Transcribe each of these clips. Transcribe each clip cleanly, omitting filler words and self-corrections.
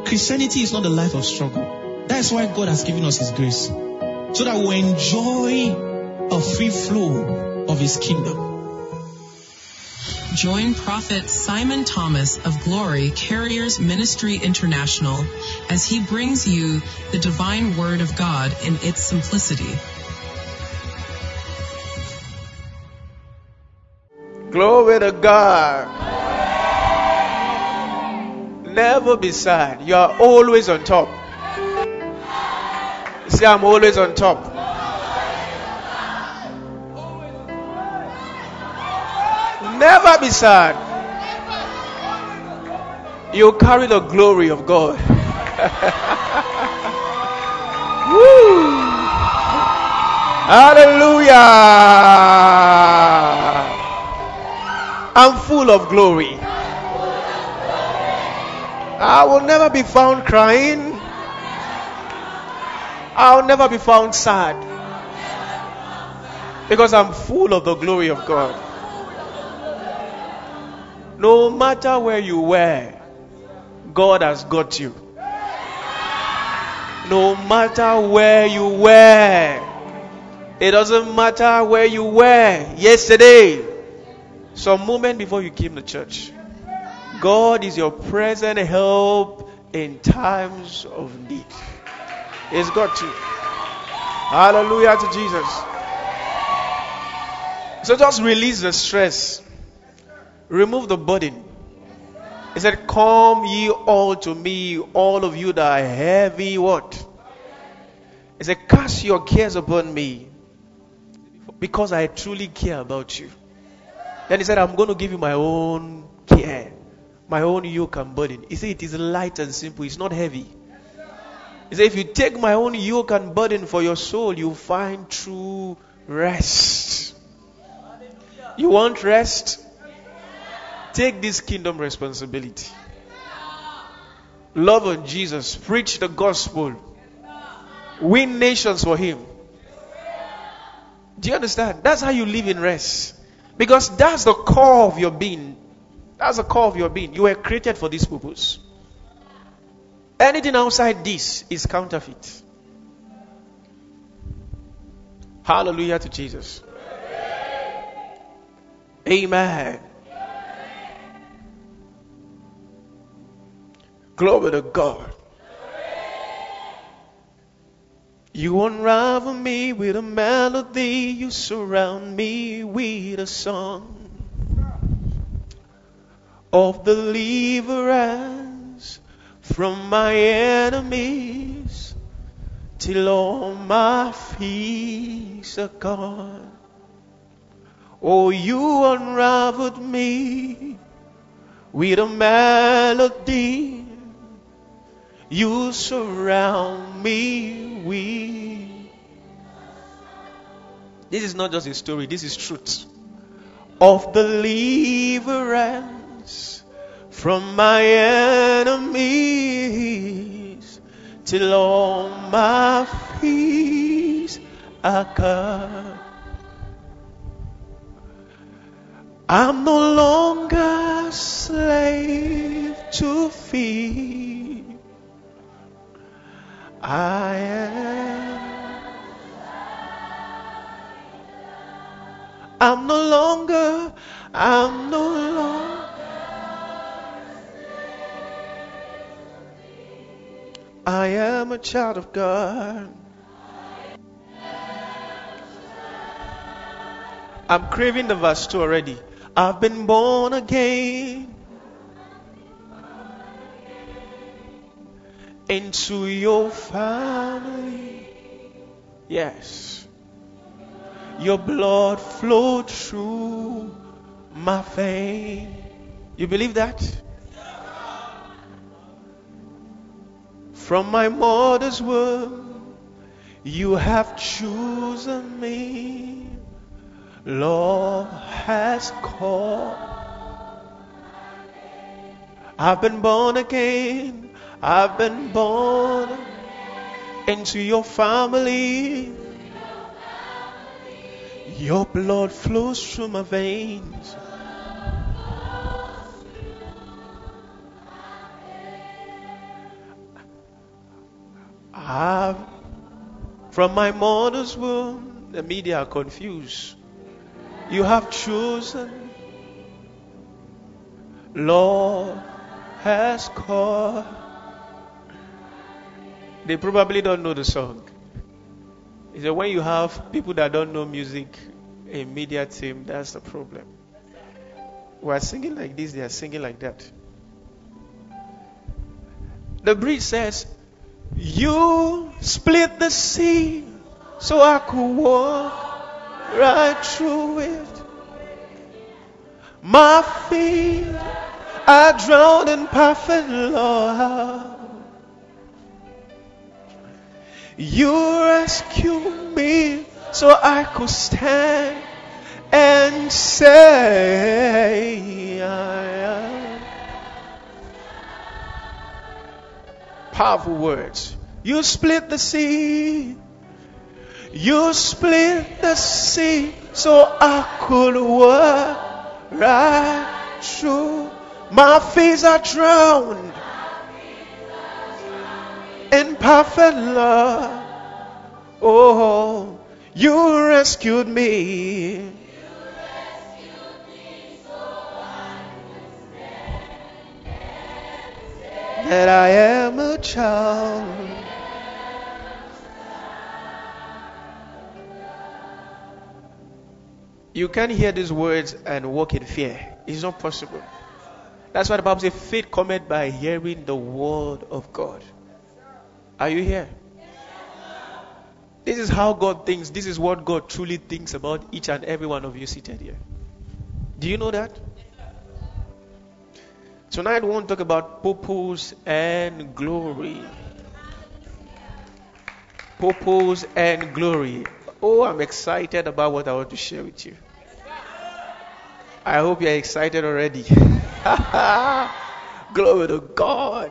Christianity is not a life of struggle. That's why God has given us His grace, so that we enjoy a free flow of His kingdom. Join Prophet Simon Thomas of Glory Carriers Ministry International as he brings you the divine word of God in its simplicity. Glory to God. Never be sad. You are always on top. Say, I'm always on top. Never be sad. You carry the glory of God. Woo. Hallelujah. I'm full of glory. I will never be found crying. I'll never be found sad. Because I'm full of the glory of God. No matter where you were, God has got you. No matter where you were, it doesn't matter where you were yesterday, some moment before you came to church. God is your present help in times of need. He's got you. Hallelujah to Jesus. So just release the stress. Remove the burden. He said, come ye all to me, all of you that are heavy, what? He said, cast your cares upon me, because I truly care about you. Then he said, I'm going to give you my own care, my own yoke and burden. He said, it is light and simple, it's not heavy. He said, if you take my own yoke and burden for your soul, you'll find true rest. You want rest? Take this kingdom responsibility. Love on Jesus. Preach the gospel. Win nations for Him. Do you understand? That's how you live in rest. Because that's the core of your being. That's the core of your being. You were created for this purpose. Anything outside this is counterfeit. Hallelujah to Jesus. Amen. Glory to God. You unravel me with a melody. You surround me with a song of deliverance from my enemies, till all my fears are gone. Oh, you unraveled me with a melody. You surround me with. This is not just a story, this is truth. Of deliverance from my enemies, till all my fears are gone. I'm no longer slave to fear. I'm no longer. I am a child of God. I'm craving the verse 2 already. I've been born again into your family. Yes. Your blood flowed through my veins. You believe that? From my mother's womb, you have chosen me. Love has called. I've been born again. I've been born into your family. Your blood flows through my veins. have from my mother's womb. The media are confused. You have chosen, Lord has called. They probably don't know the song. It's that when you have people that don't know music, a media team, that's the problem. We are singing like this, they are singing like that. The bridge says, you split the sea so I could walk right through it. My feet are drowned in perfect love. You rescued me so I could stand and say, powerful words. You split the sea. You split the sea so I could walk right through. My feet are drowned in perfect love. Oh, you rescued me. That I am a child. You can't hear these words and walk in fear. It's not possible. That's why the Bible says faith cometh by hearing the word of God. Are you here? This is how God thinks. This is what God truly thinks about each and every one of you seated here. Do you know that? Tonight we want to talk about purpose and glory. Purpose and glory. Oh, I'm excited about what I want to share with you. I hope you're excited already. Glory to God.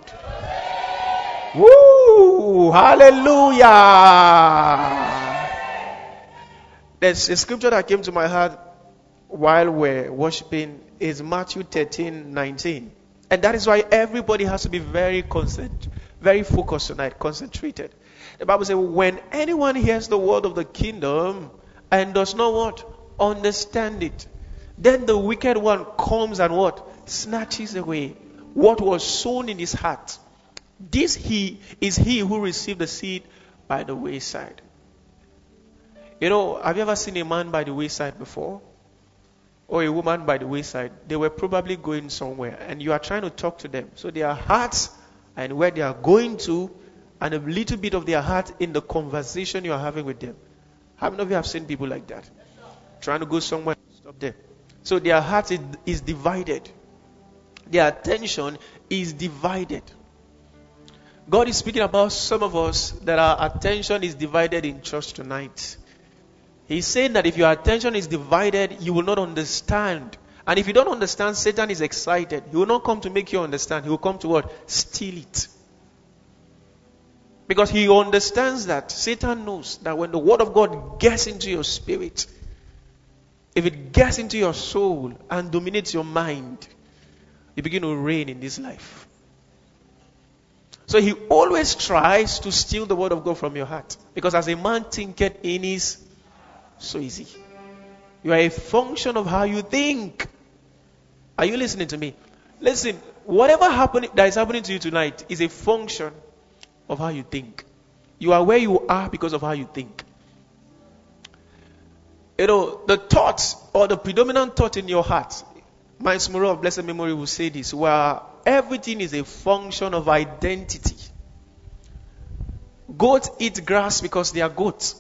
Woo! Hallelujah! There's a scripture that came to my heart while we're worshiping is Matthew 13:19. And that is why everybody has to be very focused tonight, concentrated. The Bible says, when anyone hears the word of the kingdom and does not what? Understand it, then the wicked one comes and what? Snatches away what was sown in his heart. This is he who received the seed by the wayside. You know, have you ever seen a man by the wayside before? Or a woman by the wayside? They were probably going somewhere and you are trying to talk to them. So their hearts and where they are going to, and a little bit of their heart in the conversation you are having with them. How many of you have seen people like that? Trying to go somewhere, stop there. So their heart is divided. Their attention is divided. God is speaking about some of us that our attention is divided in church tonight. He's saying that if your attention is divided, you will not understand. And if you don't understand, Satan is excited. He will not come to make you understand. He will come to what? Steal it. Because he understands that. Satan knows that when the word of God gets into your spirit, if it gets into your soul and dominates your mind, you begin to reign in this life. So he always tries to steal the word of God from your heart. Because as a man thinketh in his, so is he. You are a function of how you think. Are you listening to me? Listen, whatever that is happening to you tonight is a function of how you think. You are where you are because of how you think. You know, the thoughts or the predominant thought in your heart, Miles Monroe of blessed memory will say this, where everything is a function of identity. Goats eat grass because they are goats.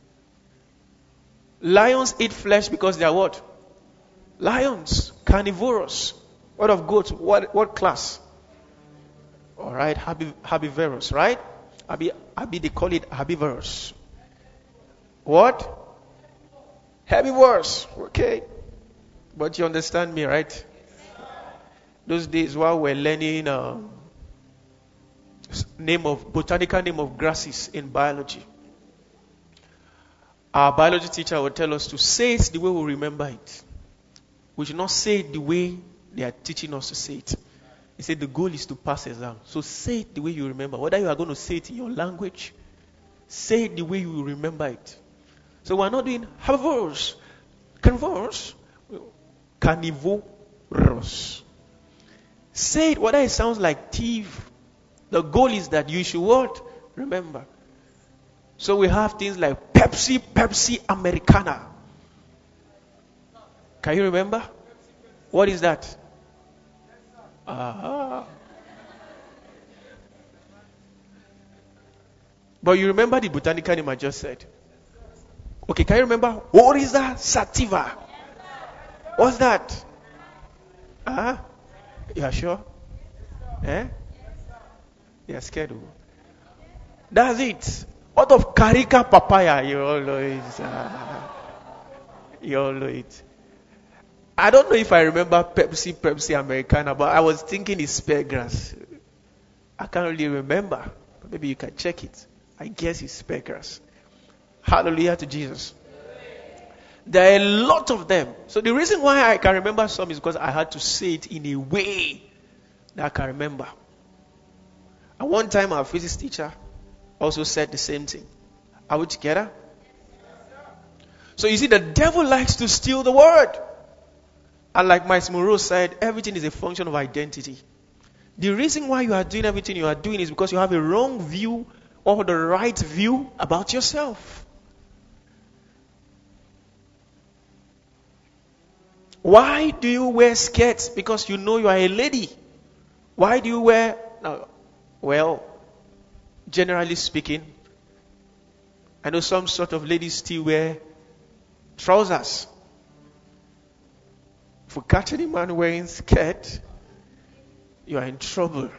Lions eat flesh because they are what? Lions. Carnivorous. What of goats? What class? Alright, herbivorous, right? They call it herbivorous. What? Herbivores. Okay. But you understand me, right? Those days while we're learning botanical name of grasses in biology, our biology teacher would tell us to say it the way we remember it. We should not say it the way they are teaching us to say it. He said the goal is to pass exam. So say it the way you remember. Whether you are going to say it in your language Say it the way you remember it. So we're not doing herbivores, carnivores, carnivorous. Say it whether it sounds like thief. The goal is that you should what? Remember. So we have things like Pepsi Americana. Can you remember? What is that? But you remember the botanical name I just said? Okay, can you remember? Oryza sativa. What's that? You are sure? You're scared. That's it. Out of Carica papaya, you all know it. You all know it. I don't know if I remember Pepsi Americana, but I was thinking it's speargrass. I can't really remember. But maybe you can check it. I guess it's speargrass. Hallelujah to Jesus. There are a lot of them. So the reason why I can remember some is because I had to say it in a way that I can remember. And one time our physics teacher also said the same thing. Are we together? So you see, the devil likes to steal the word. And like Miles Monroe said, everything is a function of identity. The reason why you are doing everything you are doing is because you have a wrong view or the right view about yourself. Why do you wear skirts? Because you know you are a lady. Why do you wear... Well, generally speaking, I know some sort of ladies still wear trousers. If you catch any man wearing skirt, you are in trouble.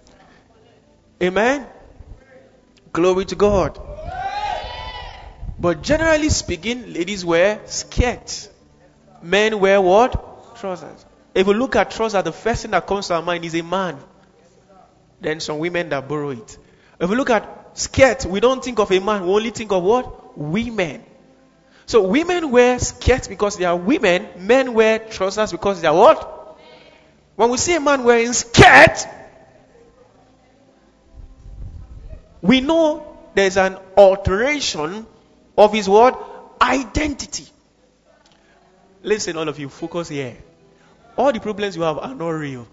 Amen? Glory to God. But generally speaking, ladies wear skirts. Men wear what? Trousers. If you look at trousers, the first thing that comes to our mind is a man. Then some women that borrow it. If you look at skirt, we don't think of a man. We only think of what? Women. So women wear skirts because they are women. Men wear trousers because they are what? When we see a man wearing skirt, we know there's an alteration of his what? Identity. Listen, all of you, focus here. All the problems you have are not real.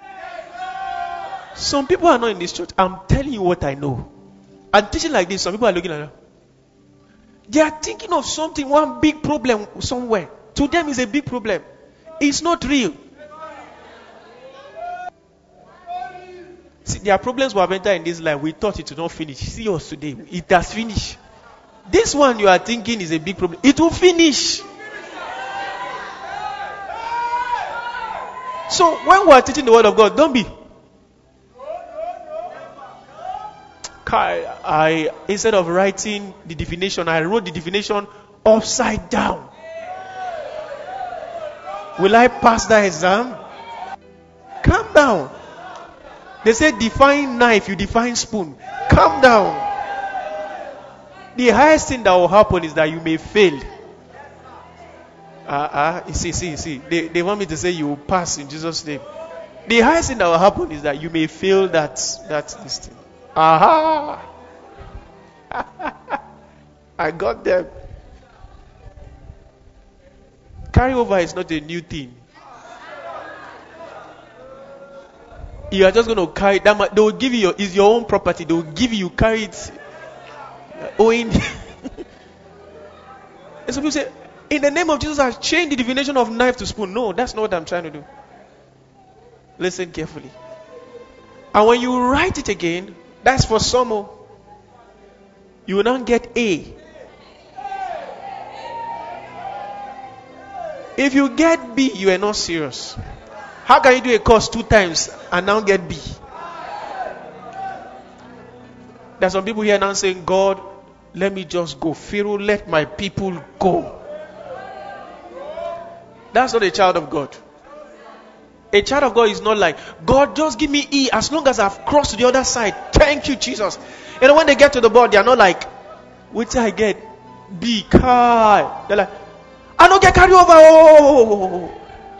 Some people are not in this church. I'm telling you what I know. I'm teaching like this. Some people are looking at them. They are thinking of something, one big problem somewhere. To them is a big problem. It's not real. See, there are problems we have entered in this life. We thought it would not finish. See us today. It has finished. This one you are thinking is a big problem. It will finish. So when we are teaching the word of God, don't be. I instead of writing the definition, I wrote the definition upside down. Will I pass that exam? Calm down. They say define knife, you define spoon. Calm down. The highest thing that will happen is that you may fail. See. They want me to say you will pass in Jesus' name. The highest thing that will happen is that you may fail that this thing. Aha! I got them. Carryover is not a new thing. You are just going to carry that. They will give you it's your own property. They will give you carry it. Owing. And some people say, in the name of Jesus, I've changed the definition of knife to spoon. No, that's not what I'm trying to do. Listen carefully. And when you write it again, that's for some. You will not get A. If you get B, you are not serious. How can you do a course 2 times and now get B? There's some people here now saying, God, let me just go. Pharaoh, let my people go. That's not a child of God. A child of God is not like, God, just give me E as long as I've crossed to the other side. Thank you, Jesus. You know, when they get to the board, they are not like, wait till I get B. Kai. They're like, I don't get carried over. Oh.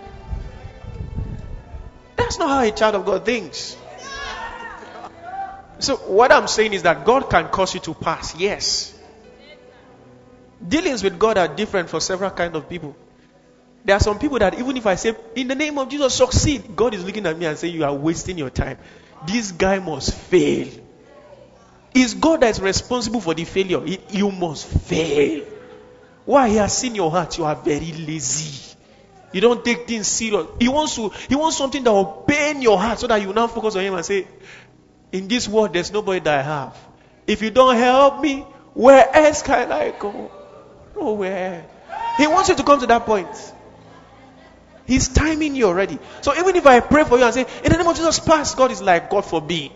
That's not how a child of God thinks. So what I'm saying is that God can cause you to pass. Yes. Dealings with God are different for several kinds of people. There are some people that even if I say, in the name of Jesus, succeed, God is looking at me and saying, you are wasting your time. This guy must fail. It's God that is responsible for the failure. You must fail. Why? He has seen your heart. You are very lazy. You don't take things serious. He wants something that will pain your heart so that you now focus on him and say, in this world, there's nobody that I have. If you don't help me, where else can I go? Nowhere. He wants you to come to that point. He's timing you already. So even if I pray for you and say, in the name of Jesus, pass, God is like, God forbid.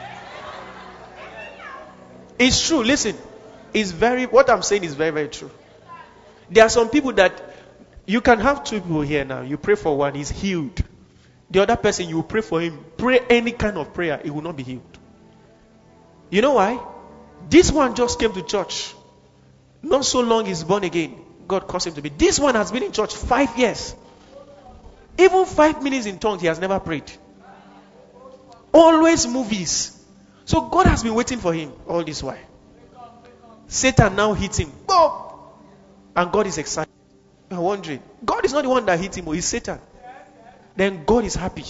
It's true. Listen, what I'm saying is very, very true. There are some people that you can have two people here now. You pray for one, he's healed. The other person, you pray for him, pray any kind of prayer, he will not be healed. You know why? This one just came to church. Not so long he's born again. God caused him to be. This one has been in church 5 years. Even 5 minutes in tongues, he has never prayed. Always movies. So God has been waiting for him all this while. Satan now hits him. Boom! And God is excited. You are wondering, God is not the one that hit him, it's Satan. Then God is happy.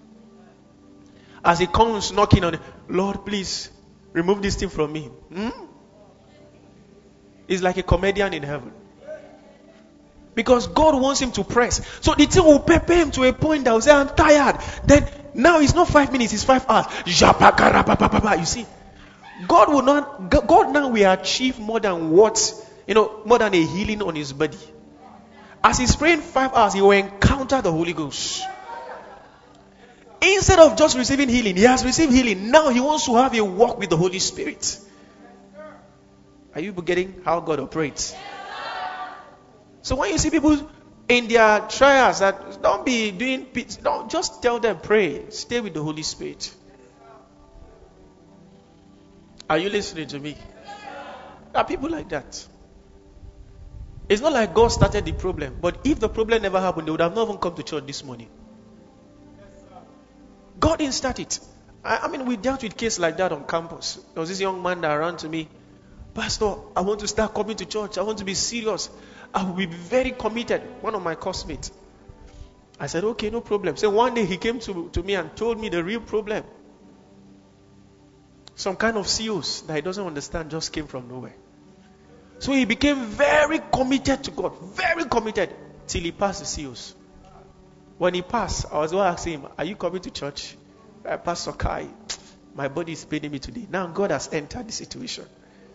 As he comes knocking on, Lord, please remove this thing from me. It's like a comedian in heaven. Because God wants him to press. So the thing will prepare him to a point that will say, I'm tired. Then now it's not 5 minutes, it's 5 hours. You see, God now will achieve more than more than a healing on his body. As he's praying 5 hours, he will encounter the Holy Ghost. Instead of just receiving healing, he has received healing. Now he wants to have a walk with the Holy Spirit. Are you getting how God operates? So when you see people in their trials, don't just tell them pray. Stay with the Holy Spirit. Are you listening to me? There are people like that. It's not like God started the problem, but if the problem never happened, they would have not even come to church this morning. God didn't start it. I mean, we dealt with cases like that on campus. There was this young man that ran to me, Pastor, I want to start coming to church. I want to be serious. I will be very committed. One of my classmates. I said, okay, no problem. So one day he came to me and told me the real problem. Some kind of COs that he doesn't understand just came from nowhere. So he became very committed to God. Very committed. Till he passed the COs. When he passed, I was going to ask him, are you coming to church? Pastor Kai, my body is paining me today. Now God has entered the situation.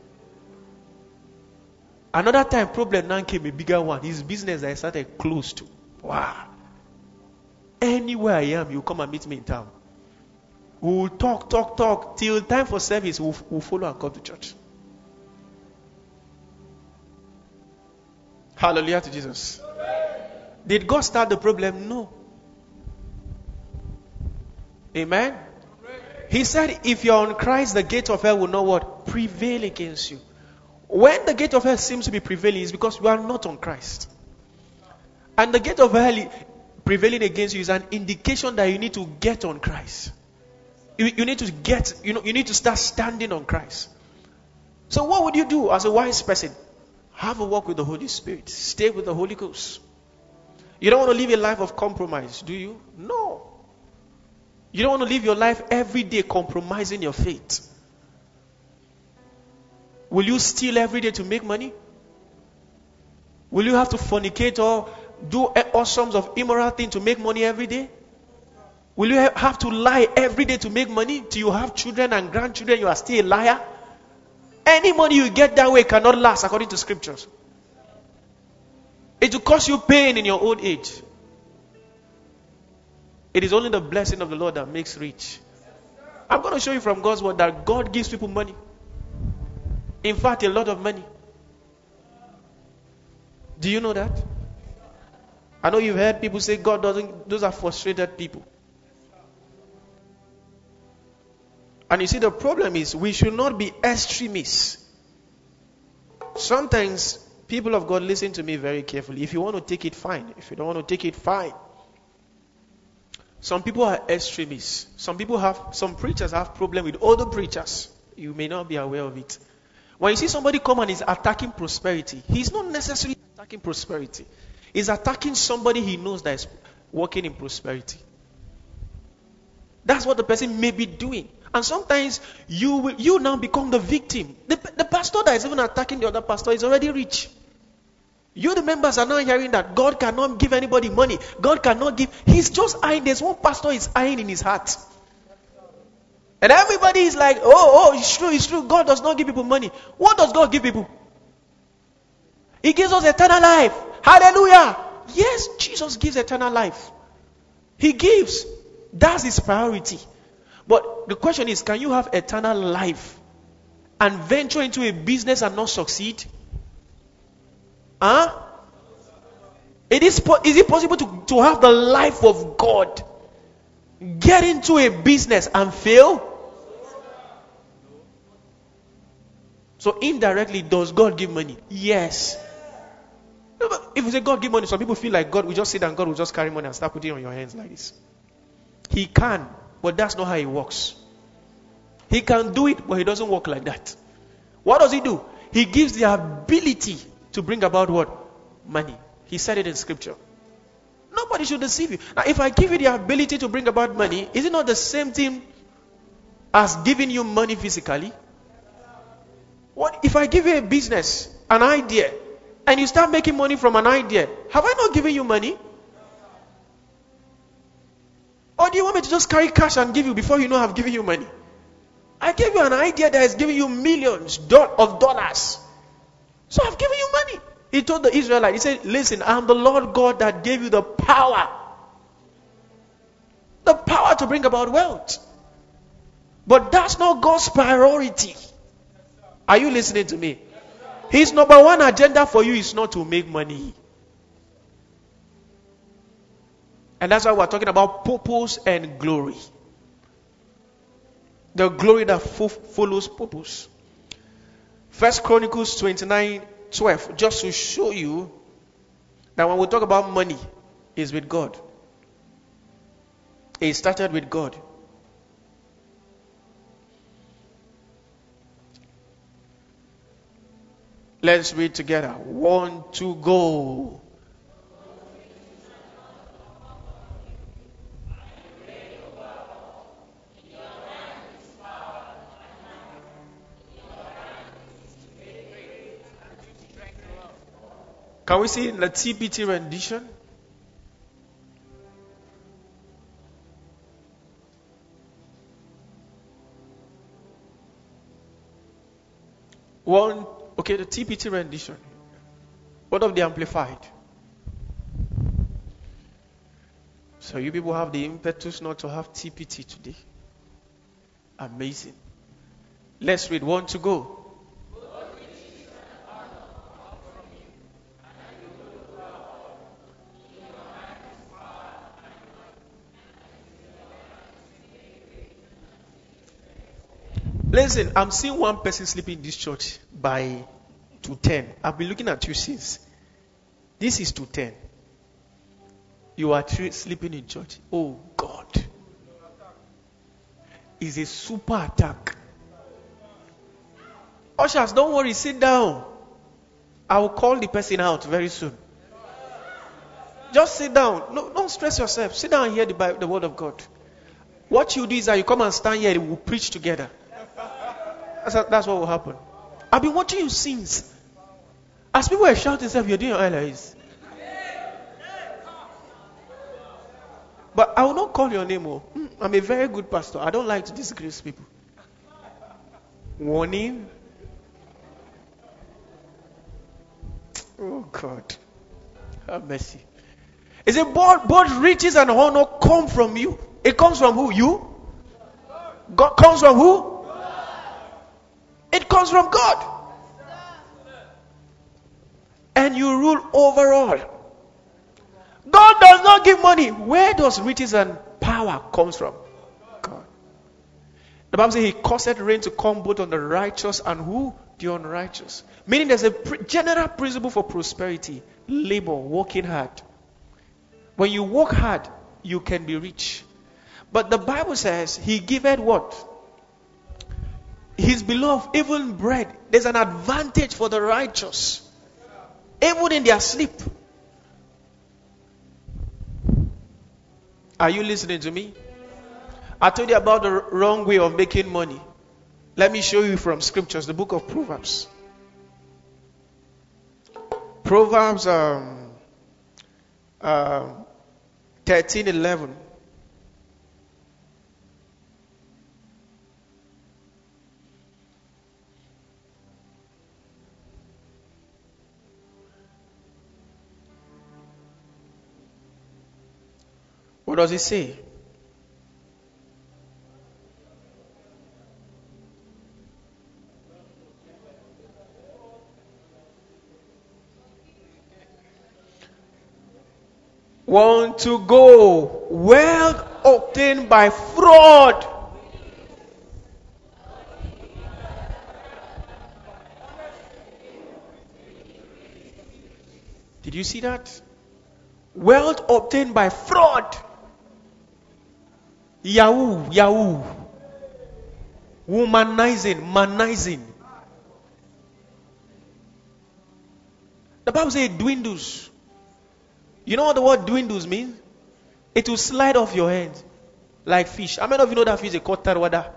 Another time, problem now came, a bigger one. His business I started close to. Wow. Anywhere I am, you come and meet me in town. We'll talk. Till time for service, we'll follow and come to church. Hallelujah to Jesus. Did God start the problem? No. Amen. He said, if you're on Christ, the gate of hell will not what? Prevail against you. When the gate of hell seems to be prevailing, it's because you are not on Christ. And the gate of hell prevailing against you is an indication that you need to get on Christ. You need to get, you need to start standing on Christ. So what would you do as a wise person? Have a walk with the Holy Spirit. Stay with the Holy Ghost. You don't want to live a life of compromise, do you? No. You don't want to live your life every day compromising your faith. Will you steal every day to make money? Will you have to fornicate or do all sorts of immoral things to make money every day? Will you have to lie every day to make money? Till you have children and grandchildren, you are still a liar? Any money you get that way cannot last according to scriptures. It will cause you pain in your old age. It is only the blessing of the Lord that makes rich. I'm going to show you from God's word that God gives people money. In fact, a lot of money. Do you know that? I know you've heard people say God doesn't, those are frustrated people. And you see, the problem is we should not be extremists. Sometimes, people of God, listen to me very carefully. If you want to take it, fine. If you don't want to take it, fine. Some people are extremists. Some preachers have problem with other preachers. You may not be aware of it. When you see somebody come and is attacking prosperity, he's not necessarily attacking prosperity. He's attacking somebody he knows that is working in prosperity. That's what the person may be doing. And sometimes you now become the victim. The pastor that is even attacking the other pastor is already rich. You, the members, are now hearing that God cannot give anybody money. God cannot give. He's just eyeing. There's one pastor is eyeing in his heart. And everybody is like, oh, it's true. God does not give people money. What does God give people? He gives us eternal life. Hallelujah. Yes, Jesus gives eternal life. He gives. That's his priority. But the question is, can you have eternal life and venture into a business and not succeed? Huh? Is it possible to have the life of God, get into a business and fail? So indirectly, does God give money? Yes. If you say God give money, some people feel like God will just sit and God will just carry money and start putting it on your hands like this. He can, but that's not how it works. He can do it, but he doesn't work like that. What does he do? He gives the ability to bring about what? Money. He said it in scripture. Nobody should deceive you. Now, if I give you the ability to bring about money, is it not the same thing as giving you money physically? What if I give you a business, an idea, and you start making money from an idea? Have I not given you money? Or do you want me to just carry cash and give you before you know I've given you money? I gave you an idea that is giving you millions of dollars. So I've given you money. He told the Israelites, he said, listen, I'm the Lord God that gave you the power. The power to bring about wealth. But that's not God's priority. Are you listening to me? His number one agenda for you is not to make money. And that's why we're talking about purpose and glory. The glory that follows purpose. 1 Chronicles 29:12, just to show you that when we talk about money, it's with God. It started with God. Let's read together. 1, 2, go. Can we see in the TPT rendition? Okay, the TPT rendition. What of the Amplified? So you people have the impetus not to have TPT today. Amazing. Let's read. 1 to go. Listen, I'm seeing one person sleeping in this church by 2:10. I've been looking at you since. This is 2:10. You are sleeping in church. Oh God. It's a super attack. Ushers, don't worry, sit down. I will call the person out very soon. Just sit down. No, don't stress yourself. Sit down and hear the word of God. What you do is that you come and stand here and we'll preach together. That's what will happen. I've been watching you since. As people are shouting, you're doing your eyes. But I will not call your name. I'm a very good pastor. I don't like to disgrace people. Warning. Oh God. Have mercy. Is it both riches and honor come from you? It comes from who? You? God comes from who? It comes from God. And you rule over all. God does not give money. Where does riches and power comes from? God. The Bible says he caused rain to come both on the righteous and who? The unrighteous. Meaning there's a general principle for prosperity. Labor, working hard. When you work hard, you can be rich. But the Bible says he giveth what? His beloved even bread. There's an advantage for the righteous. Even in their sleep. Are you listening to me? I told you about the wrong way of making money. Let me show you from scriptures, the book of Proverbs. Proverbs 13:11. What does it say? Want to go wealth obtained by fraud. Did you see that? Wealth obtained by fraud. Yahoo. Manizing. The Bible says it dwindles. You know what the word dwindles means? It will slide off your hand like fish. How many of you know that fish is called tarwada?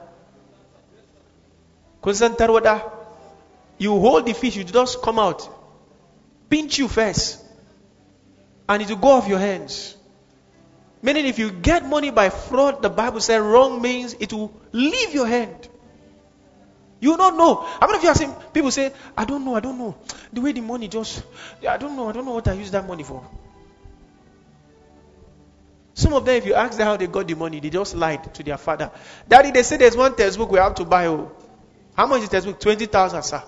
Tarwada. You hold the fish, you just come out. Pinch you first. And it will go off your hands. Meaning if you get money by fraud, the Bible says wrong means it will leave your hand. You will not know. How many of you have seen people say, I don't know. The way the money just, I don't know what I use that money for. Some of them, if you ask them how they got the money, they just lied to their father. Daddy, they say there's one textbook we have to buy. Oh. How much is the textbook? 20,000, sir.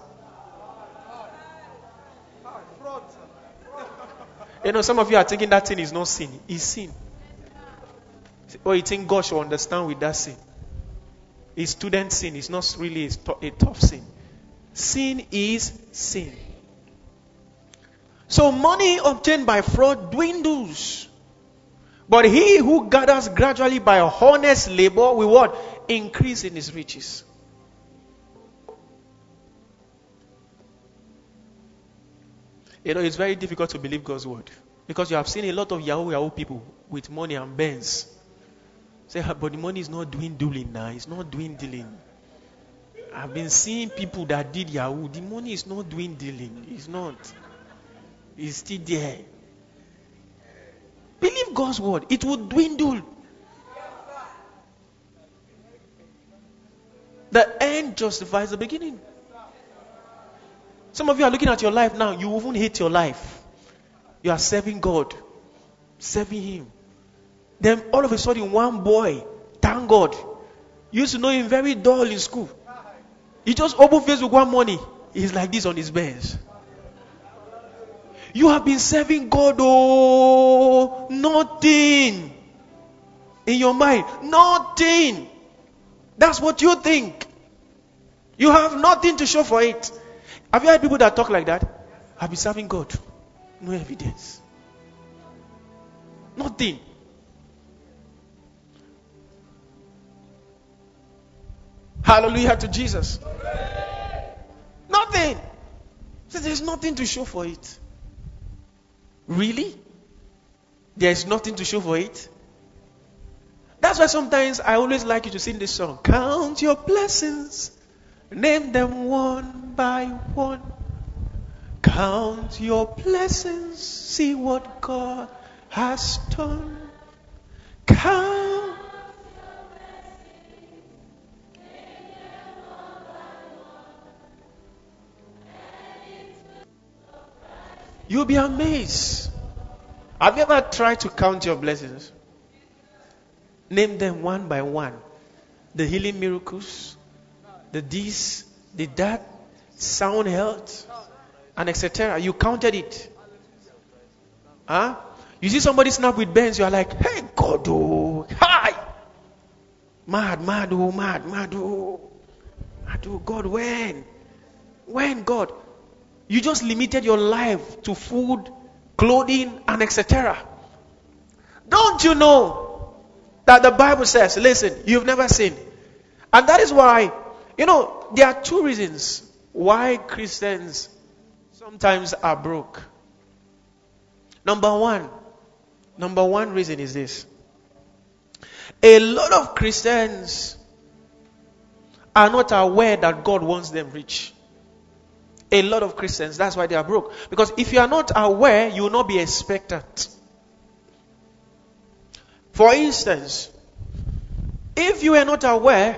You know, some of you are thinking that thing is not sin. It's sin. Or you think God should understand with that sin. It's student sin. It's not really a tough sin. Sin is sin. So money obtained by fraud dwindles. But he who gathers gradually by honest labor will what? Increase in his riches. You know, it's very difficult to believe God's word. Because you have seen a lot of Yahoo people with money and Benz. Say, but the money is not dwindling now. It's not dwindling. I've been seeing people that did Yahoo. The money is not dwindling. It's not. It's still there. Believe God's word. It will dwindle. The end justifies the beginning. Some of you are looking at your life now. You even hate your life. You are serving God. Serving Him. Then all of a sudden one boy, thank God. You used to know him very dull in school. He just opened Facebook one morning. He's like this on his bench. You have been serving God, oh, nothing. In your mind, nothing. That's what you think. You have nothing to show for it. Have you heard people that talk like that? I've been serving God. No evidence. Nothing. Hallelujah to Jesus. Nothing. So there's nothing to show for it. Really? There's nothing to show for it? That's why sometimes I always like you to sing this song. Count your blessings. Name them one by one. Count your blessings. See what God has done. Count. You'll be amazed. Have you ever tried to count your blessings? Name them one by one. The healing miracles, the this, the that, sound health, and etc. You counted it. Huh? You see somebody snap with Benz, you are like, hey God, oh, hi! Mad, oh, mad, oh. Mad, oh, God, when? When, God? You just limited your life to food, clothing, and etc. Don't you know that the Bible says, listen, you've never seen. And that is why, there are two reasons why Christians sometimes are broke. Number one reason is this. A lot of Christians are not aware that God wants them rich. A lot of Christians, that's why they are broke. Because if you are not aware, you will not be expectant. For instance, if you are not aware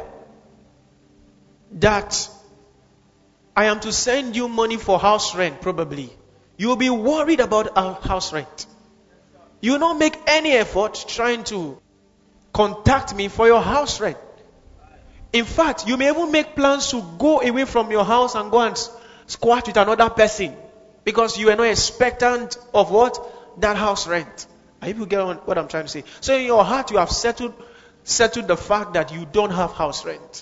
that I am to send you money for house rent, probably, you will be worried about our house rent. You will not make any effort trying to contact me for your house rent. In fact, you may even make plans to go away from your house and go and squat with another person because you are not expectant of what? That house rent. Are you get what I'm trying to say? So in your heart, you have settled the fact that you don't have house rent.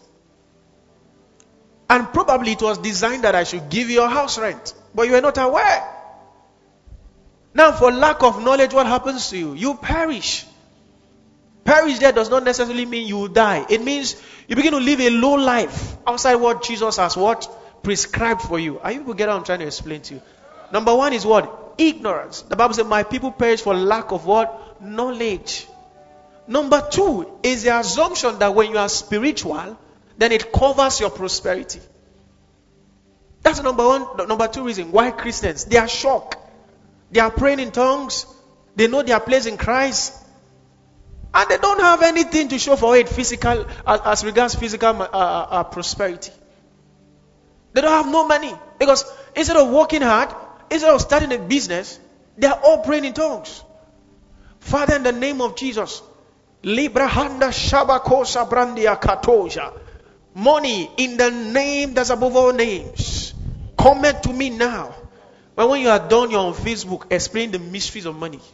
And probably it was designed that I should give you a house rent, but you are not aware. Now, for lack of knowledge, what happens to you? You perish. Perish there does not necessarily mean you will die. It means you begin to live a low life outside what Jesus has prescribed for you. Are you able to get what I'm trying to explain to you? Number one is what? Ignorance. The Bible says, my people perish for lack of what? Knowledge. Number two is the assumption that when you are spiritual, then it covers your prosperity. That's number two reason why Christians, they are shocked. They are praying in tongues. They know their place in Christ. And they don't have anything to show for it physical, as regards physical prosperity. They don't have no money. Because instead of working hard, instead of starting a business, they are all praying in tongues. Father, in the name of Jesus, Librahanda Shabakosa Brandia Katoja. Money in the name that's above all names. Comment to me now. But when you are done, you're on Facebook explaining the mysteries of money.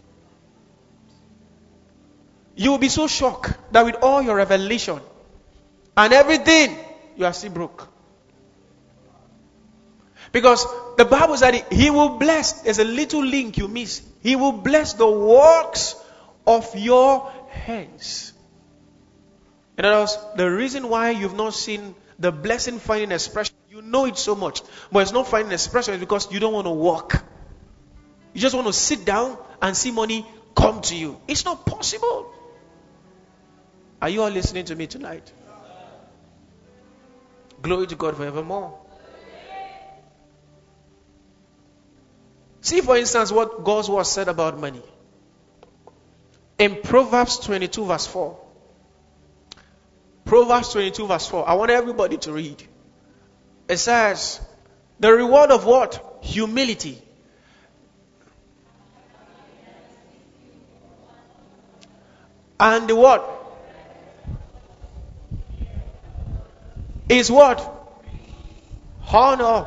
You will be so shocked that with all your revelation and everything, you are still broke. Because the Bible said He will bless. There's a little link you miss. He will bless the works of your hands. In other words, the reason why you've not seen the blessing finding expression, you know it so much, but it's not finding expression, is because you don't want to work. You just want to sit down and see money come to you. It's not possible. Are you all listening to me tonight? Glory to God forevermore. See, for instance, what God's word said about money. In Proverbs 22 verse 4. Proverbs 22 verse 4. I want everybody to read. It says, the reward of what? Humility. And the what? Is what? Honor.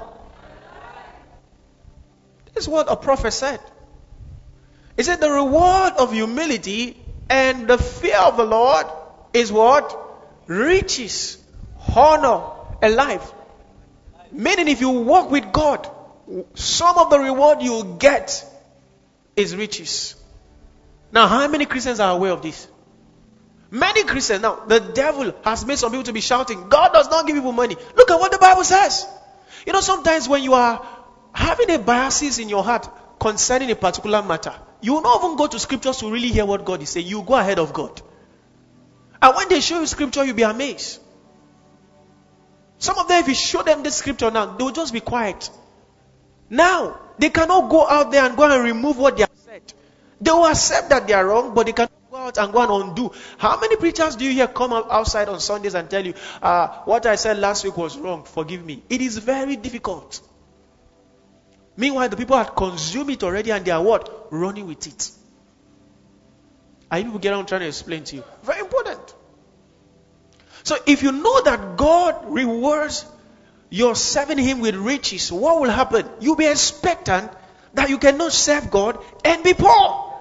This is what a prophet said. He said the reward of humility and the fear of the Lord is what? Riches, honor, and life. Meaning if you walk with God, some of the reward you get is riches. Now, how many Christians are aware of this? Many Christians. Now, the devil has made some people to be shouting, God does not give people money. Look at what the Bible says. You know, sometimes when you are having a biases in your heart concerning a particular matter, you will not even go to scriptures to really hear what God is saying. You go ahead of God. And when they show you scripture, you'll be amazed. Some of them, if you show them the scripture now, they will just be quiet. Now, they cannot go out there and go and remove what they have said. They will accept that they are wrong, but they cannot go out and go and undo. How many preachers do you hear come outside on Sundays and tell you, what I said last week was wrong, forgive me? It is very difficult. Meanwhile, the people had consumed it already and they are what? Running with it. Are you people get on trying to explain to you? Very important. So if you know that God rewards your serving Him with riches, what will happen? You'll be expectant that you cannot serve God and be poor.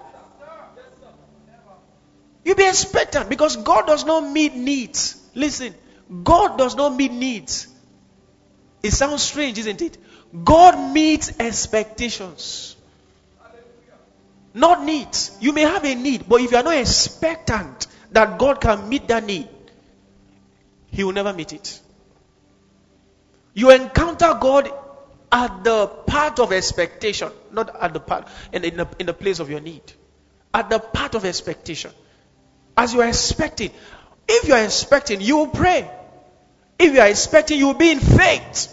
You'll be expectant because God does not meet needs. Listen, God does not meet needs. It sounds strange, isn't it? God meets expectations. Not needs. You may have a need, but if you are not expectant that God can meet that need, He will never meet it. You encounter God at the part of expectation, not at the part in the place of your need. At the part of expectation. As you are expecting. If you are expecting, you will pray. If you are expecting, you will be in faith.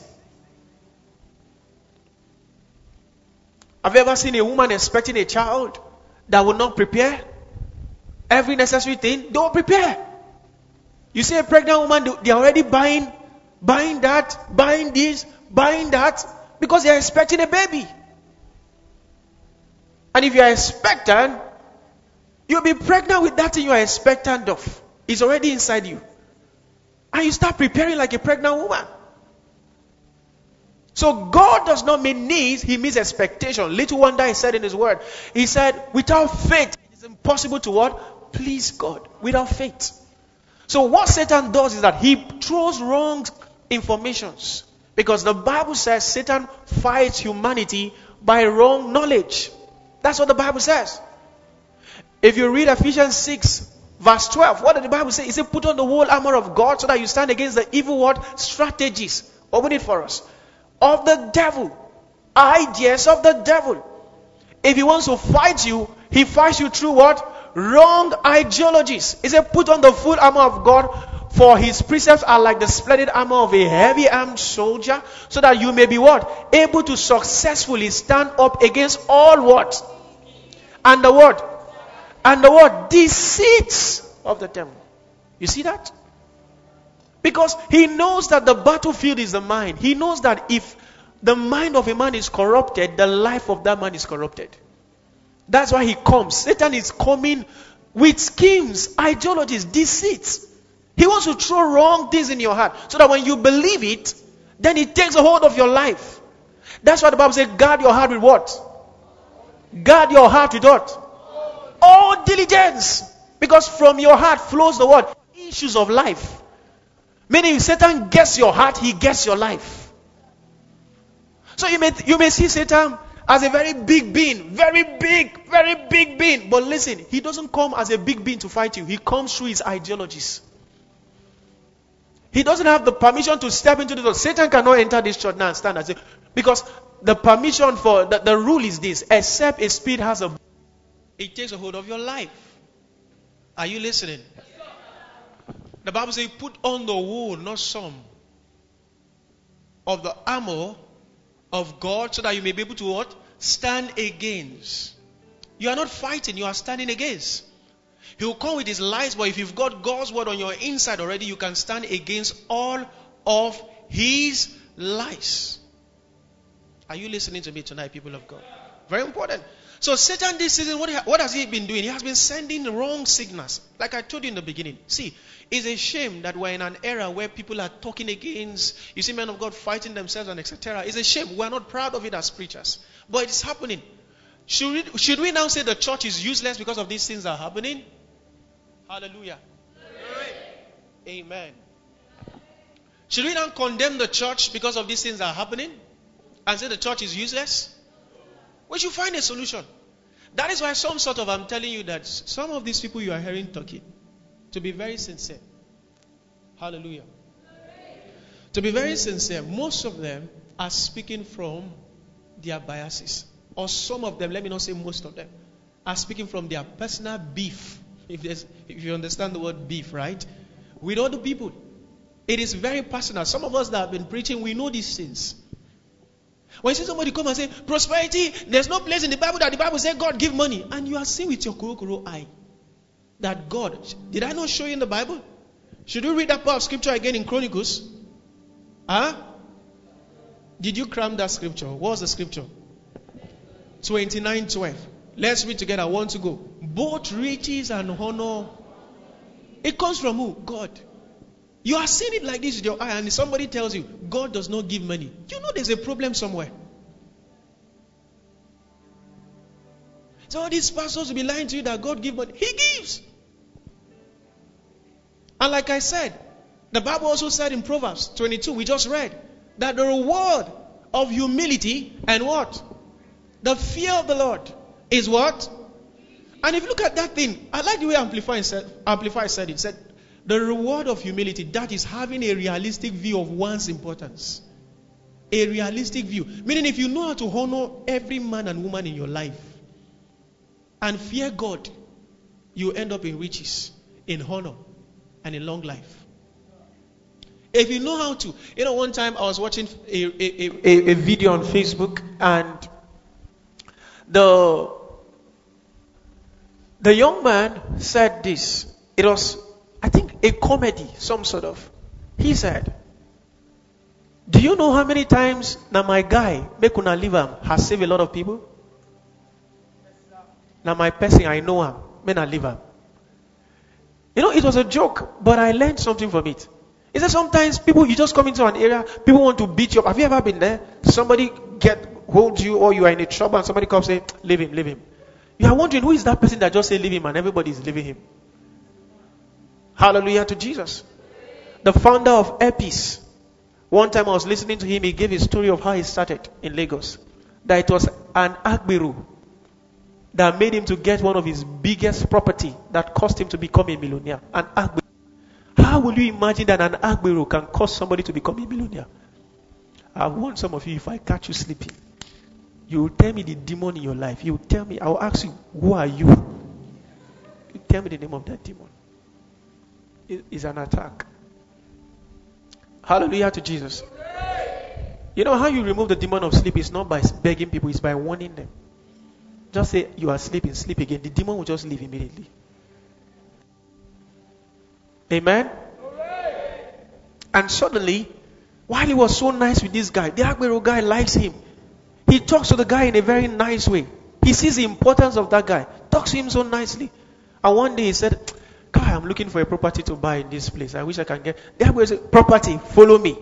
Have you ever seen a woman expecting a child that will not prepare? Every necessary thing, they will prepare. You see a pregnant woman, they are already buying that, buying this, buying that, because they are expecting a baby. And if you are expectant, you'll be pregnant with that thing you are expectant of. It's already inside you. And you start preparing like a pregnant woman. So God does not mean needs, He means expectation. Little wonder He said in His word. He said, without faith, it is impossible to what? Please God. Without faith. So what Satan does is that he throws wrong informations. Because the Bible says Satan fights humanity by wrong knowledge. That's what the Bible says. If you read Ephesians 6, verse 12, what did the Bible say? It said, put on the whole armor of God so that you stand against the evil what? Strategies. Open it for us. Of the devil. Ideas of the devil. If he wants to fight you, he fights you through what? Wrong ideologies. He said, put on the full armor of God, for his precepts are like the splendid armor of a heavy armed soldier, so that you may be what? Able to successfully stand up against all what? And the what? And the what? Deceits of the devil. You see that? Because he knows that the battlefield is the mind. He knows that if the mind of a man is corrupted, the life of that man is corrupted. That's why he comes. Satan is coming with schemes, ideologies, deceits. He wants to throw wrong things in your heart, so that when you believe it, then it takes a hold of your life. That's why the Bible says, guard your heart with what? Guard your heart with what? All diligence. Because from your heart flows the what? Issues of life. Meaning if Satan gets your heart, he gets your life. So you may see Satan as a very big being. Very big being. But listen, he doesn't come as a big being to fight you. He comes through his ideologies. He doesn't have the permission to step into the door. Satan cannot enter this church now and stand and say, because the permission for, the rule is this, except a spirit has a, it takes a hold of your life. Are you listening? The Bible says, put on the whole, not some, of the armor of God, so that you may be able to what? Stand against. You are not fighting, you are standing against. He will come with his lies, but if you've got God's word on your inside already, you can stand against all of his lies. Are you listening to me tonight, people of God? Very important. So Satan this season, what has he been doing? He has been sending the wrong signals. Like I told you in the beginning. See, it's a shame that we're in an era where people are talking against, you see men of God fighting themselves and etc. It's a shame. We're not proud of it as preachers. But it's happening. Should we now say the church is useless because of these things that are happening? Hallelujah. Amen. Should we now condemn the church because of these things that are happening? And say the church is useless? We should find a solution. That is why I'm telling you that some of these people you are hearing talking, to be very sincere. Hallelujah. To be very sincere, most of them are speaking from their biases. Or some of them, let me not say most of them, are speaking from their personal beef. If you understand the word beef, right? With other people. It is very personal. Some of us that have been preaching, we know these things. When you see somebody come and say, prosperity, there's no place in the Bible that the Bible says God give money. And you are seeing with your kuro eye that God, did I not show you in the Bible? Should we read that part of scripture again in Chronicles? Did you cram that scripture? What was the scripture? 29:12. Let's read together. I want to go. Both riches and honor. It comes from who? God. You are seeing it like this with your eye, and somebody tells you God does not give money. You know there's a problem somewhere. So all these pastors will be lying to you that God gives money. He gives. And like I said, the Bible also said in Proverbs 22, we just read, that the reward of humility and what? The fear of the Lord is what? And if you look at that thing, I like the way Amplify said it. Said, the reward of humility, that is having a realistic view of one's importance. A realistic view. Meaning if you know how to honor every man and woman in your life and fear God, you end up in riches, in honor, and in long life. If you know how to, one time I was watching a video on Facebook, and the young man said this. It was, I think, a comedy, some sort of. He said, do you know how many times now my guy, make una leave him, has saved a lot of people? Now my person, I know him, may not leave him. It was a joke, but I learned something from it. He said sometimes people, you just come into an area, people want to beat you up. Have you ever been there? Somebody holds you, or you are in a trouble, and somebody comes and say, leave him. You are wondering, who is that person that just say leave him, and everybody is leaving him? Hallelujah to Jesus. The founder of Epis. One time I was listening to him, he gave a story of how he started in Lagos. That it was an Agberu that made him to get one of his biggest property that cost him to become a millionaire. An Agberu. How will you imagine that an Agberu can cause somebody to become a millionaire? I warned some of you, if I catch you sleeping, you will tell me the demon in your life. You will tell me, I will ask you, who are you? You tell me the name of that demon. It's an attack. Hallelujah to Jesus. You know how you remove the demon of sleep is not by begging people, it's by warning them. Just say, you are sleeping, sleep again. The demon will just leave immediately. Amen? And suddenly, while he was so nice with this guy, the Agberu guy likes him. He talks to the guy in a very nice way. He sees the importance of that guy. Talks to him so nicely. And one day he said, God, I'm looking for a property to buy in this place. I wish I can get. The Agberu said, property, follow me.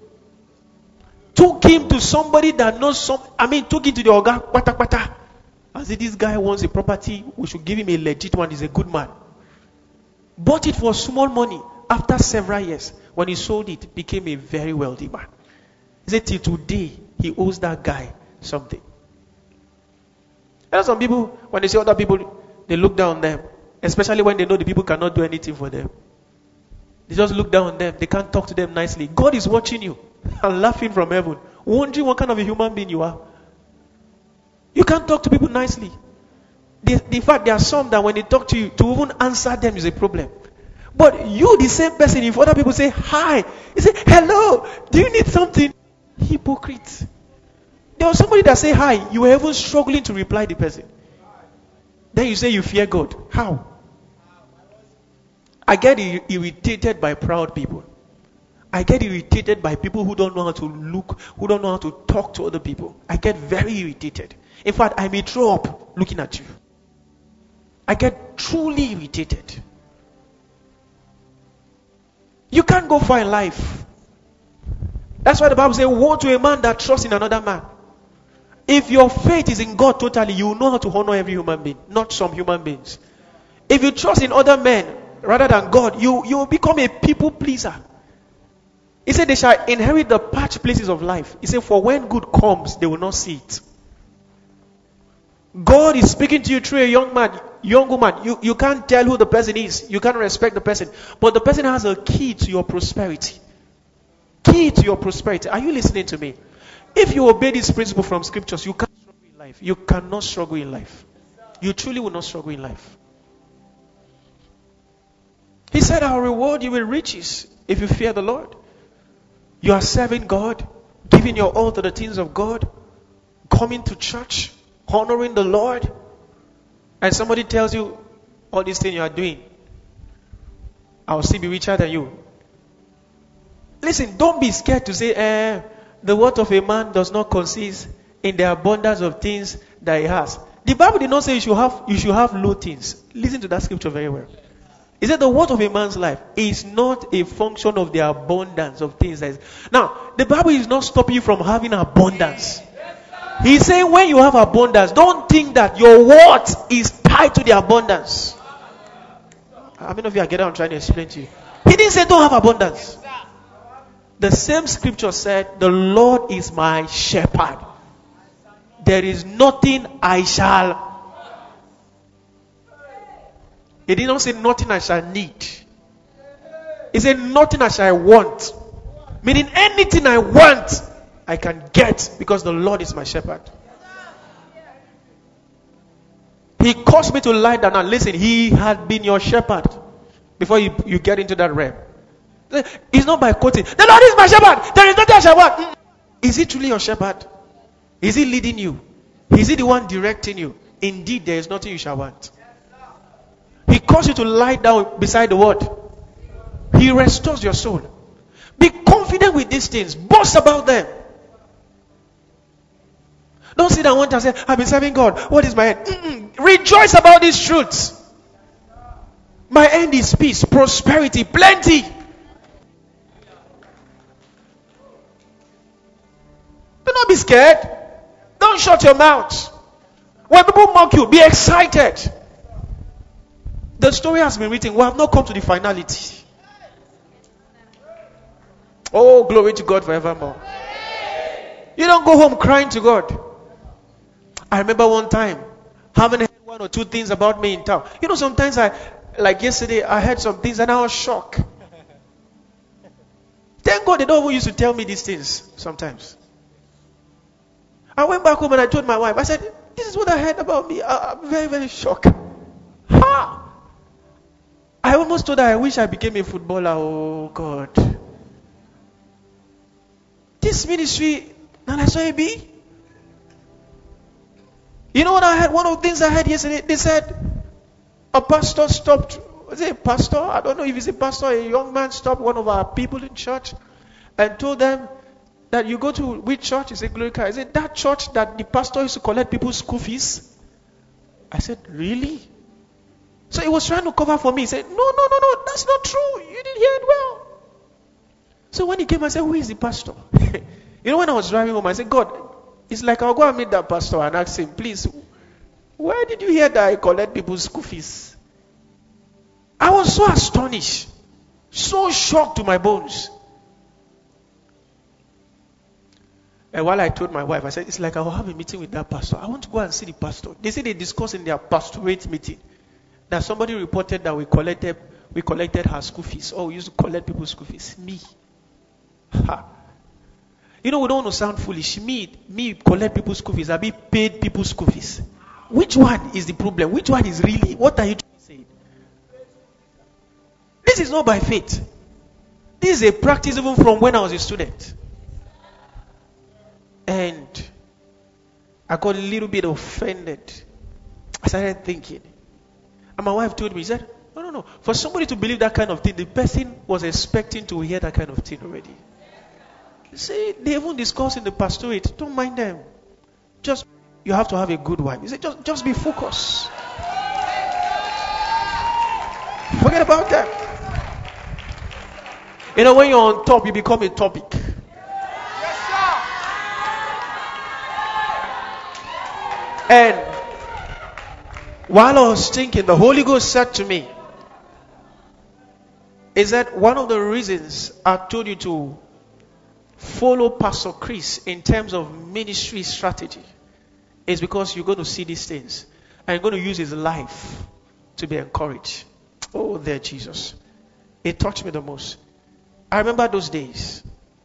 Took him to somebody that knows took him to the Oga, pata. I said, this guy wants a property, we should give him a legit one, he's a good man. Bought it for small money. After several years, when he sold it, became a very wealthy man. He said, till today, he owes that guy something. There are some people, when they see other people, they look down on them. Especially when they know the people cannot do anything for them. They just look down on them. They can't talk to them nicely. God is watching you and laughing from heaven, wondering what kind of a human being you are. You can't talk to people nicely. In fact, there are some that when they talk to you, to even answer them is a problem. But you, the same person, if other people say hi, you say, hello, do you need something? Hypocrite. There was somebody that say hi, you were even struggling to reply the person. Then you say you fear God. How? I get irritated by proud people. I get irritated by people who don't know how to look, who don't know how to talk to other people. I get very irritated. In fact, I may throw up looking at you. I get truly irritated. You can't go far in life. That's why the Bible says, woe to a man that trusts in another man. If your faith is in God totally, you will know how to honor every human being, not some human beings. If you trust in other men rather than God, you will become a people pleaser. He said they shall inherit the parched places of life. He said, for when good comes, they will not see it. God is speaking to you through a young man, young woman. You can't tell who the person is. You can't respect the person. But the person has a key to your prosperity. Key to your prosperity. Are you listening to me? If you obey this principle from scriptures, you can't struggle in life. You cannot struggle in life. You truly will not struggle in life. He said, I'll reward you with riches if you fear the Lord. You are serving God, giving your all to the things of God, coming to church, honoring the Lord, and somebody tells you all these things you are doing, I'll still be richer than you. Listen, don't be scared to say, the word of a man does not consist in the abundance of things that he has. The Bible did not say you should have low things. Listen to that scripture very well. It said the word of a man's life is not a function of the abundance of things. Now, the Bible is not stopping you from having abundance. He's saying when you have abundance, don't think that your worth is tied to the abundance. How many of you are getting what I'm trying to explain to you? He didn't say don't have abundance. The same scripture said, the Lord is my shepherd. There is nothing I shall. He did not say nothing I shall need. He said nothing I shall want. Meaning anything I want, I can get because the Lord is my shepherd. He caused me to lie down. And listen, he had been your shepherd before you get into that realm. It's not by quoting, the Lord is my shepherd, there is nothing I shall want. Is he truly your shepherd? Is he leading you? Is he the one directing you? Indeed, there is nothing you shall want. He caused you to lie down beside the word. He restores your soul. Be confident with these things. Boast about them. Don't sit down one time and say, I've been serving God. What is my end? Rejoice about these truths. My end is peace, prosperity, plenty. Do not be scared. Don't shut your mouth. When people mock you, be excited. The story has been written. We have not come to the finality. Oh, glory to God forevermore. You don't go home crying to God. I remember one time having heard one or two things about me in town. You know, sometimes like yesterday, I heard some things and I was shocked. Thank God they don't even used to tell me these things sometimes. I went back home and I told my wife, I said, this is what I heard about me. I'm very, very shocked. Ha! I almost told her I wish I became a footballer. Oh God. This ministry, Nana Soebi. You know what I heard? One of the things I heard yesterday, they said a pastor stopped. Was it a pastor? I don't know if it's a pastor. A young man stopped one of our people in church and told them that you go to which church? He said, Glory Car. Is it that church that the pastor used to collect people's school fees? I said, really? So he was trying to cover for me. He said, no, that's not true. You didn't hear it well. So when he came, I said, who is the pastor? You know, when I was driving home, I said, God, it's like I'll go and meet that pastor and ask him, please, where did you hear that I collect people's school fees? I was so astonished, so shocked to my bones. And while I told my wife, I said, it's like I'll have a meeting with that pastor. I want to go and see the pastor. They said they discussed in their pastorate meeting that somebody reported that we collected her school fees. Oh, we used to collect people's school fees. Me. Ha. You know, we don't want to sound foolish. Me collect people's school fees. I be paid people's school fees. Which one is the problem? Which one is really? What are you trying to say? This is not by faith. This is a practice even from when I was a student. And I got a little bit offended. I started thinking. And my wife told me, she said, no. For somebody to believe that kind of thing, the person was expecting to hear that kind of thing already. See, they even discuss in the pastorate. Don't mind them. Just, you have to have a good wife. He said, just be focused. Forget about them. You know, when you're on top, you become a topic. And while I was thinking, the Holy Ghost said to me, is that one of the reasons I told you to follow Pastor Chris in terms of ministry strategy is because you're going to see these things and you're going to use his life to be encouraged. Oh, there, Jesus. It touched me the most. I remember those days.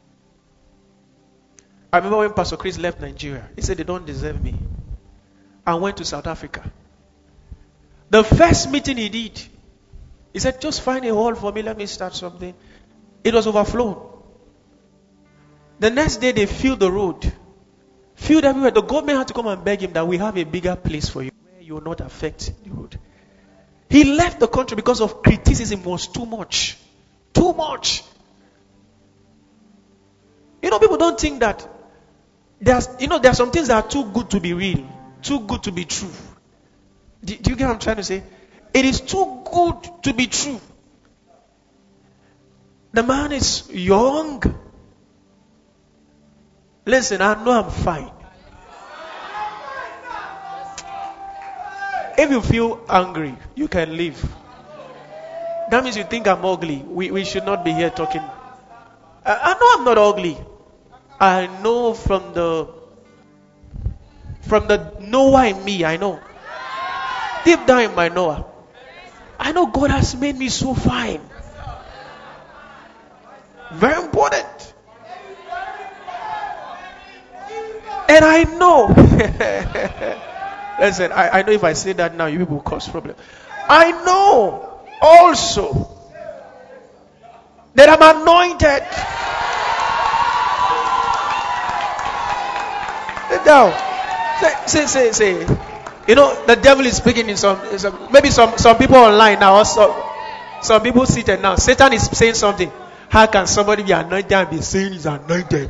I remember when Pastor Chris left Nigeria. He said they don't deserve me. And went to South Africa. The first meeting he did, he said, just find a hall for me, let me start something. It was overflown. The next day they filled the road. Filled everywhere. The government had to come and beg him that we have a bigger place for you where you will not affect the road. He left the country because of criticism was too much. Too much. You know, people don't think that there are some things that are too good to be real. Too good to be true. Do you get what I'm trying to say? It is too good to be true. The man is young. Listen, I know I'm fine. If you feel angry, you can leave. That means you think I'm ugly. We should not be here talking. I know I'm not ugly. I know from the Noah in me, I know. Deep down in my Noah. I know God has made me so fine. Very important. And I know. Listen, I know if I say that now, you people will cause problem. I know also that I'm anointed. Sit down. Say. You know, the devil is speaking in maybe some people online now. Also, some people seated now. Satan is saying something. How can somebody be anointed and be saying he's anointed?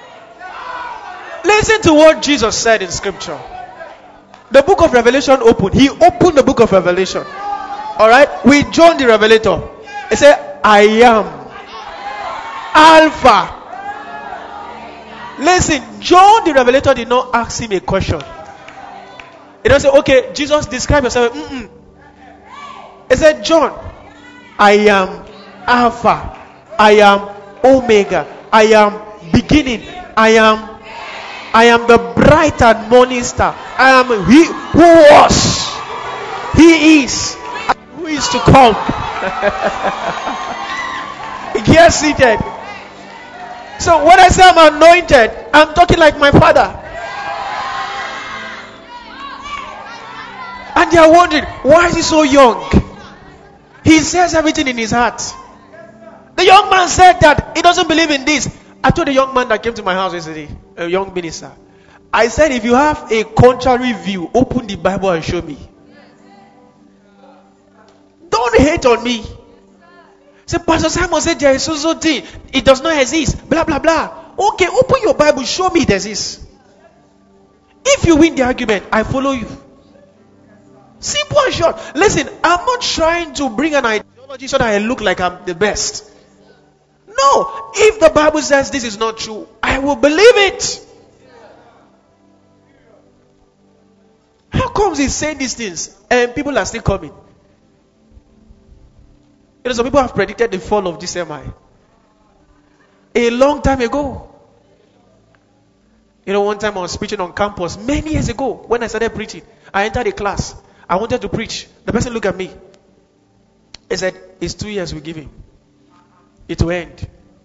Listen to what Jesus said in scripture. The book of Revelation opened. He opened the book of Revelation. Alright? With John the Revelator. He said, I am Alpha. Listen, John the Revelator did not ask him a question. He don't say, okay, Jesus, describe yourself. He said, John, I am Alpha. I am Omega. I am beginning. I am the bright and morning star. I am he who was. He is. Who is to come. Get seated. So when I say I'm anointed, I'm talking like my father. And they are wondering, why is he so young? He says everything in his heart. The young man said that he doesn't believe in this. I told the young man that came to my house yesterday, a young minister, I said, if you have a contrary view, open the Bible and show me. Don't hate on me. Say, Pastor Simon said there is so thing. It does not exist. Blah, blah, blah. Okay, open your Bible. Show me it exists. If you win the argument, I follow you. Simple and short. Listen, I'm not trying to bring an ideology so that I look like I'm the best. No. If the Bible says this is not true, I will believe it. How comes he's saying these things and people are still coming? You know, some people have predicted the fall of DCMI a long time ago. You know, one time I was preaching on campus many years ago. When I started preaching, I entered a class. I wanted to preach. The person looked at me. He said, it's 2 years we give him. It will end.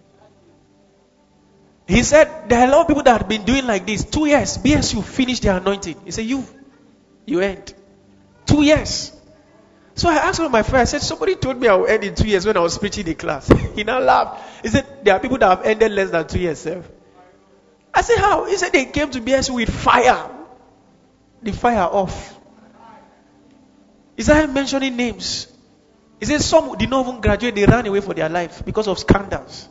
He said, there are a lot of people that have been doing like this. 2 years. BSU finished their anointing. He said, you end. 2 years. So I asked one of my friends, I said, somebody told me I will end in 2 years when I was preaching the class. He now laughed. He said, there are people that have ended less than 2 years, sir. I said, how? He said, they came to BSU with fire. The fire off. He started mentioning names. He said some did not even graduate, they ran away for their life because of scandals.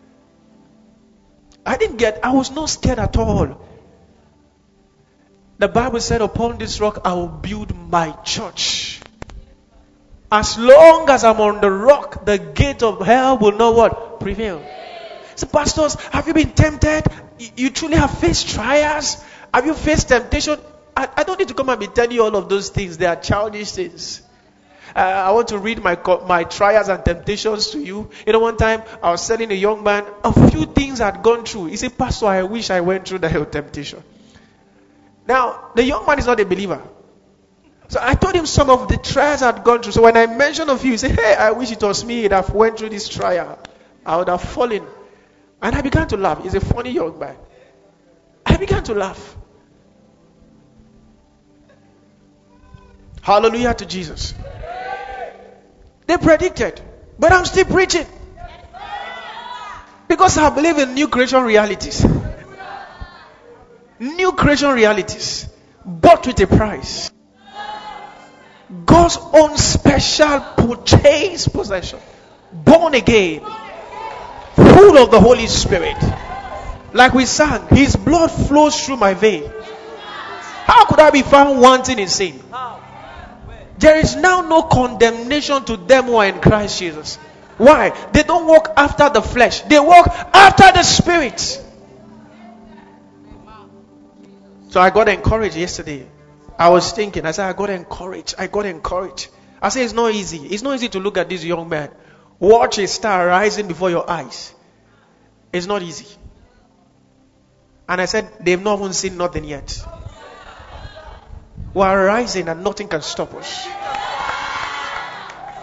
I was not scared at all. The Bible said, upon this rock I will build my church. As long as I'm on the rock, the gate of hell will not what? Prevail. So pastors, have you been tempted? You truly have faced trials? Have you faced temptation? I don't need to come and be telling you all of those things. They are childish things. I want to read my trials and temptations to you. You know, one time I was telling a young man a few things I'd gone through. He said, Pastor, I wish I went through that temptation. Now, the young man is not a believer. So I told him some of the trials I'd gone through. So when I mentioned a few, he said, hey, I wish it was me that went through this trial. I would have fallen. And I began to laugh. He's a funny young man. I began to laugh. Hallelujah to Jesus. They predicted, but I'm still preaching. Because I believe in new creation realities. New creation realities. Bought with a price. God's own special purchased possession. Born again. Full of the Holy Spirit. Like we sang, His blood flows through my vein. How could I be found wanting in sin? There is now no condemnation to them who are in Christ Jesus. Why? They don't walk after the flesh. They walk after the Spirit. So I got encouraged yesterday. I was thinking, I said, I got encouraged. I said, it's not easy. It's not easy to look at this young man. Watch a star rising before your eyes. It's not easy. And I said, they've not even seen nothing yet. We are rising and nothing can stop us.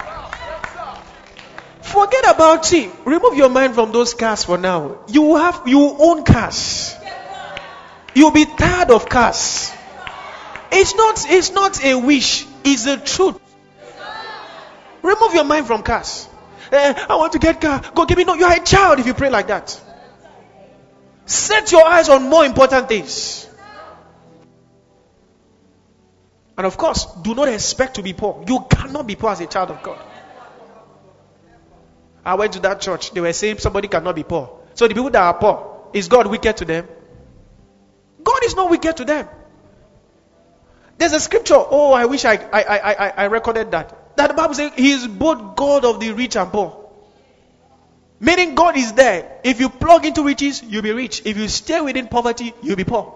Forget about, see, remove your mind from those cars for now. You own cars. You'll be tired of cars. It's not a wish, it's the truth. Remove your mind from cars. I want to get car. God give me. No, you are a child if you pray like that. Set your eyes on more important things. And of course, do not expect to be poor. You cannot be poor as a child of God. I went to that church. They were saying somebody cannot be poor. So the people that are poor, is God wicked to them? God is not wicked to them. There's a scripture. Oh, I wish I recorded that. That the Bible says He is both God of the rich and poor. Meaning God is there. If you plug into riches, you'll be rich. If you stay within poverty, you'll be poor.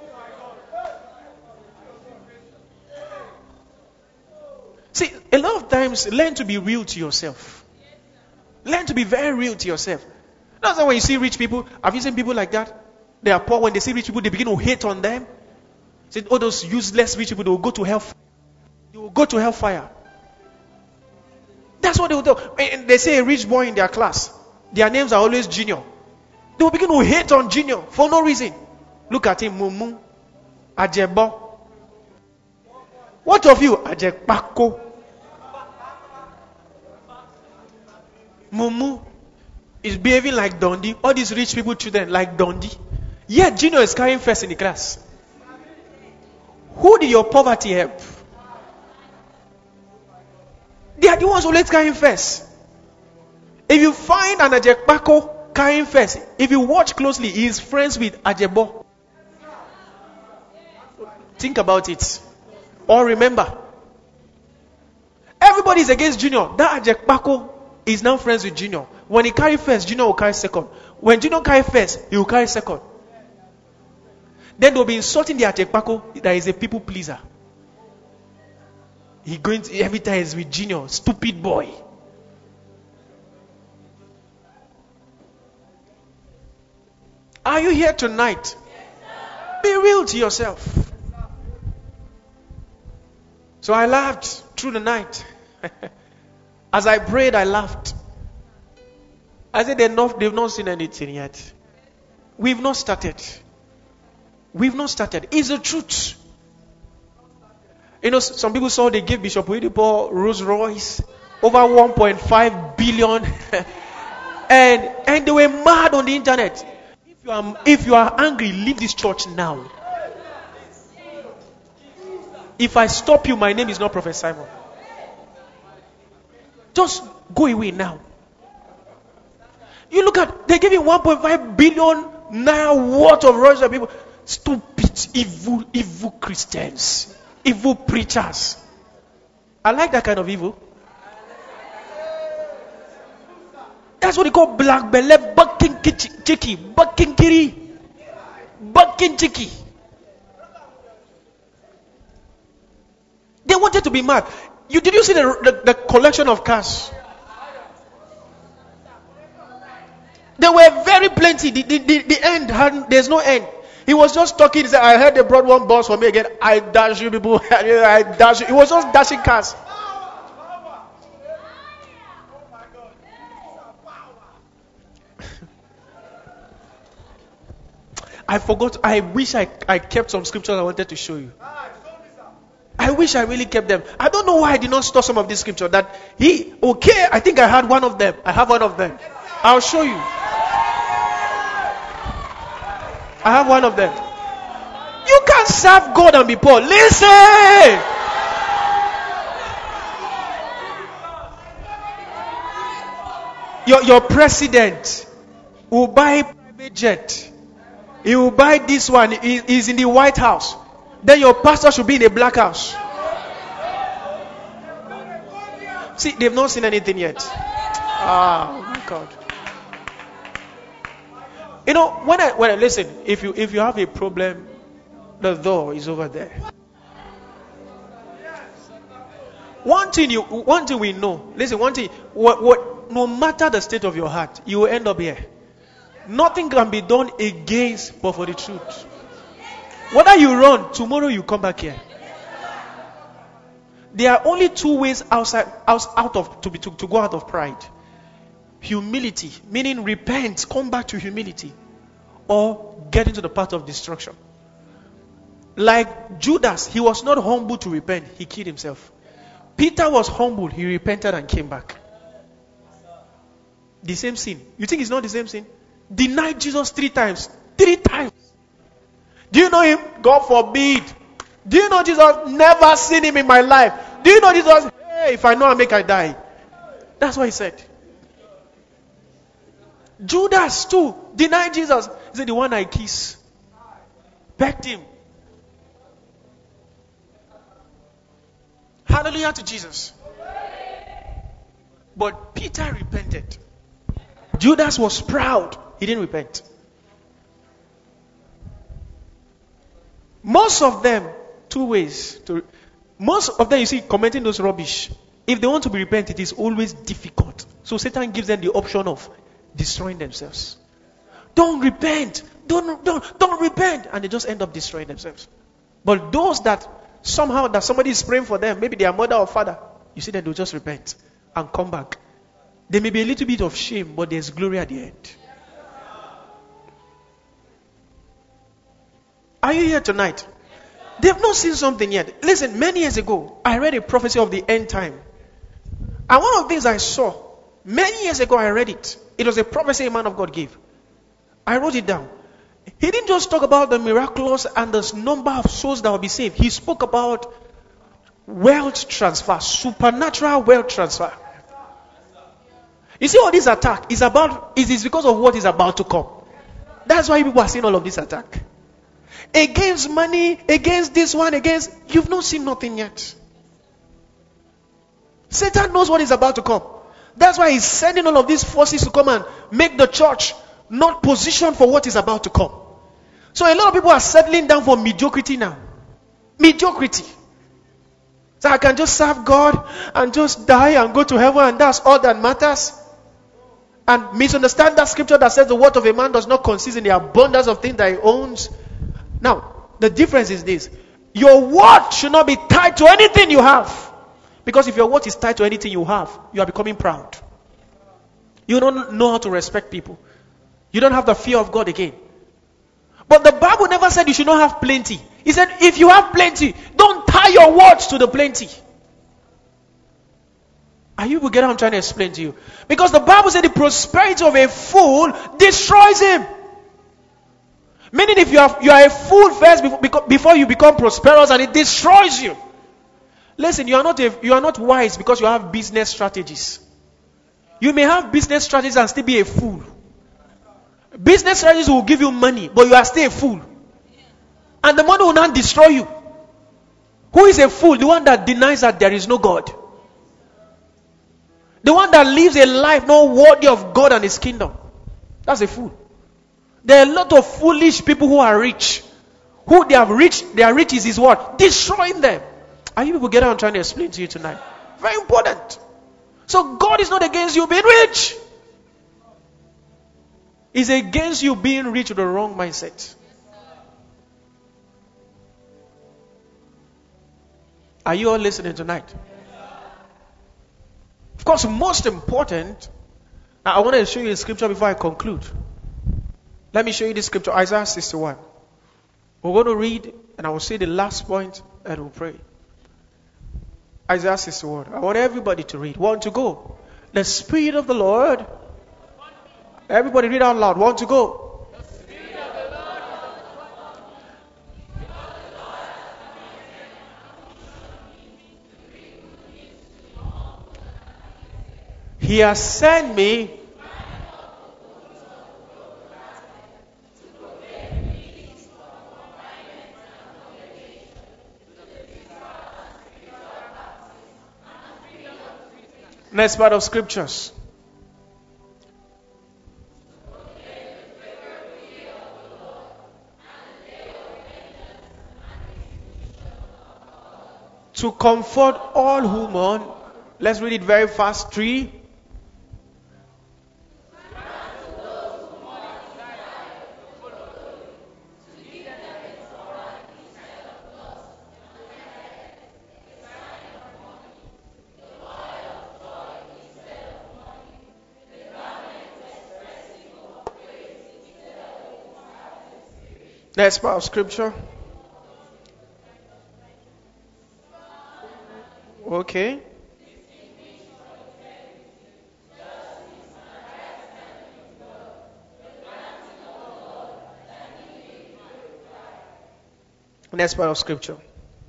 See, a lot of times, learn to be real to yourself. Learn to be very real to yourself. That's why when you see rich people, have you seen people like that? They are poor. When they see rich people, they begin to hate on them. Say, all those useless rich people, they will go to hellfire. They will go to hellfire. That's what they will do. And they say a rich boy in their class, their names are always Junior. They will begin to hate on Junior for no reason. Look at him, Mumu, Ajebo. What of you? Ajekpako. Mumu is behaving like Dundee. All these rich people children like Dundee. Yet Junior is carrying first in the class. Who did your poverty help? They are the ones always carrying first. If you find an Ajekpako carrying first, if you watch closely, he is friends with Ajebo. Think about it. Or remember, everybody is against Junior. That Ajekpako is now friends with Junior. When he carry first, Junior will carry second. When Junior carry first, he will carry second. Then they'll be insulting the Ajekpako that is a people pleaser. He going to, every time he's with Junior, stupid boy. Are you here tonight? Be real to yourself. So I laughed through the night. As I prayed, I laughed. I said, they've not seen anything yet. We've not started. We've not started. It's the truth. You know, some people saw they gave Bishop Oyedepo Rolls Royce over 1.5 billion. and they were mad on the internet. If you are angry, leave this church now. If I stop you, my name is not Prophet Simon. Just go away now. You look at, they gave you 1.5 billion now worth of Rolls Royce people. Stupid, evil Christians. Evil preachers. I like that kind of evil. That's what they call black belly, bucking chicky, bucking kiri, bucking chicky. They wanted to be mad. Did you see the collection of cars? They were very plenty. The end there's no end. He was just talking. He said, I heard they brought one bus for me again. I dash you people. I dash you. He was just dashing cars. I forgot. I wish I kept some scriptures I wanted to show you. I wish I really kept them. I don't know why I did not store some of these scriptures. I think I had one of them. I have one of them. I'll show you. I have one of them. You can't serve God and be poor. Listen! Your president will buy a private jet. He will buy this one. He's in the White House. Then your pastor should be in a black house. See, they've not seen anything yet. Oh my God. You know, when I listen, if you have a problem, the door is over there. One thing we know. Listen, one thing. No matter the state of your heart, you will end up here. Nothing can be done against, but for the truth. Whether you run, tomorrow you come back here. There are only two ways to go out of pride. humility, meaning repent, come back to humility, or get into the path of destruction. Like Judas, he was not humble to repent, he killed himself. Peter was humble, he repented and came back. The same sin. You think it's not the same sin? Denied Jesus 3 times. 3 times. Do you know him? God forbid. Do you know Jesus? Never seen him in my life. Do you know Jesus? Hey, if I know I make I die. That's what he said. Judas too denied Jesus. He said, the one I kiss. Begged him. Hallelujah to Jesus. But Peter repented. Judas was proud. He didn't repent. Most of them, 2 ways. Most of them, you see, commenting those rubbish. If they want to be repentant, it is always difficult. So Satan gives them the option of destroying themselves. Don't repent. Don't repent. And they just end up destroying themselves. But those that somehow that somebody is praying for them, maybe their mother or father, you see them, they'll just repent and come back. There may be a little bit of shame, but there's glory at the end. Are you here tonight? They've not seen something yet. Listen, many years ago, I read a prophecy of the end time. And one of the things I saw, many years ago I read it. It was a prophecy a man of God gave. I wrote it down. He didn't just talk about the miraculous and the number of souls that will be saved. He spoke about wealth transfer, supernatural wealth transfer. You see all this attack is because of what is about to come. That's why people are seeing all of this attack. Against money, against this one, you've not seen nothing yet. Satan knows what is about to come. That's why he's sending all of these forces to come and make the church not positioned for what is about to come. So a lot of people are settling down for mediocrity now. Mediocrity. So I can just serve God and just die and go to heaven, and that's all that matters. And misunderstand that scripture that says the word of a man does not consist in the abundance of things that he owns. Now, the difference is this. Your word should not be tied to anything you have. Because if your word is tied to anything you have, you are becoming proud. You don't know how to respect people. You don't have the fear of God again. But the Bible never said you should not have plenty. It said if you have plenty, don't tie your words to the plenty. Are you get what I'm trying to explain to you? Because the Bible said the prosperity of a fool destroys him. Meaning if you are a fool first before you become prosperous, and it destroys you. Listen, you are not wise because you have business strategies. You may have business strategies and still be a fool. Business strategies will give you money, but you are still a fool. And the money will not destroy you. Who is a fool? The one that denies that there is no God. The one that lives a life not worthy of God and His kingdom. That's a fool. There are a lot of foolish people who are rich. Who they have reached, their riches is what? Destroying them. Are you people getting what I'm trying to explain to you tonight? Very important. So God is not against you being rich. He's against you being rich with the wrong mindset. Are you all listening tonight? Of course, most important, I want to show you a scripture before I conclude. Let me show you this scripture, Isaiah 61. We're going to read, and I will say the last point, and we'll pray. Isaiah 61. I want everybody to read. One to go. The Spirit of the Lord. Everybody read out loud. One to go. The Spirit of the Lord. He has sent me. Next part of scriptures. To comfort all who mourn. Let's read it very fast. 3. Next part of scripture. Okay. Next part of scripture.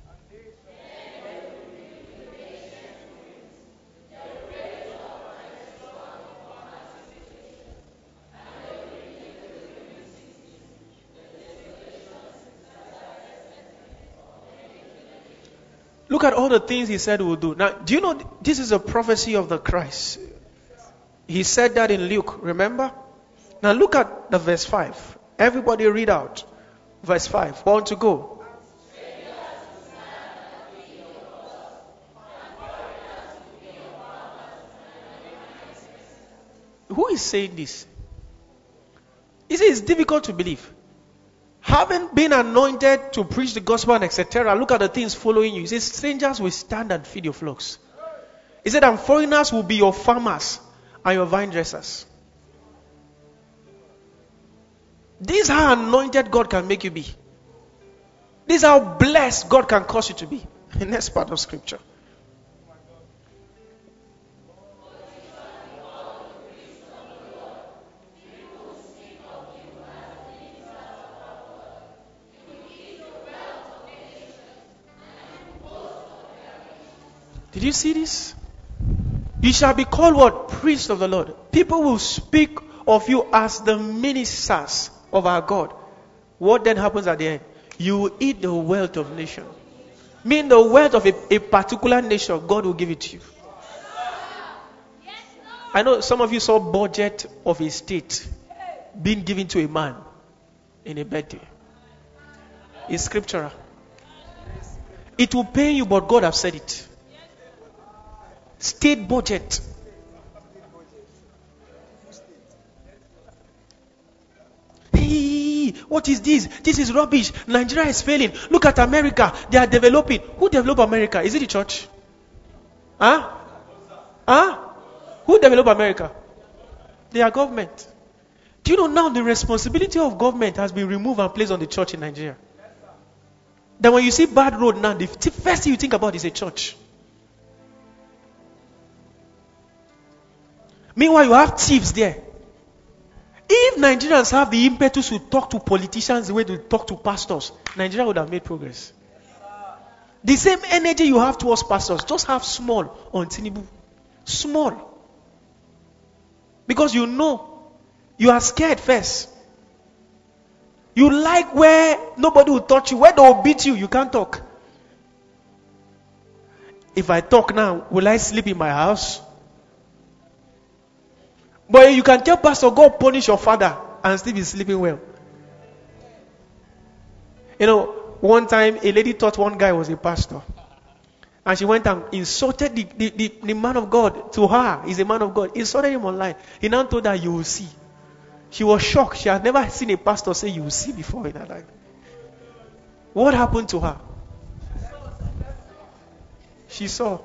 Look at all the things he said he would do. Now, do you know this is a prophecy of the Christ? He said that in Luke, remember? Now look at the verse 5. Everybody read out. Verse 5. Want to go? Who is saying this? You see, it's difficult to believe. Having been anointed to preach the gospel and etc., look at the things following you. He says, strangers will stand and feed your flocks. He said, and foreigners will be your farmers and your vine dressers. This is how anointed God can make you be. This is how blessed God can cause you to be. The next part of scripture. Did you see this? You shall be called what? Priest of the Lord. People will speak of you as the ministers of our God. What then happens at the end? You will eat the wealth of nations. Meaning the wealth of a particular nation, God will give it to you. I know some of you saw budget of a state being given to a man in a birthday. It's scriptural. It will pay you, but God has said it. State budget. Hey, what is this? This is rubbish. Nigeria is failing. Look at America. They are developing. Who developed America? Is it the church? Huh? Who developed America? Their government. Do you know now the responsibility of government has been removed and placed on the church in Nigeria? Then when you see bad road now, the first thing you think about is a church. Meanwhile, you have thieves there. If Nigerians have the impetus to talk to politicians the way they talk to pastors, Nigeria would have made progress. The same energy you have towards pastors, just have small on Tinubu. Small. Because you know, you are scared first. You like where nobody will touch you. Where they will beat you, you can't talk. If I talk now, will I sleep in my house? But you can tell pastor, God punish your father and still be sleeping well. You know, one time a lady thought one guy was a pastor. And she went and insulted the man of God to her. He's a man of God. Insulted him online. He now told her, you will see. She was shocked. She had never seen a pastor say you will see before in her life. What happened to her? She saw.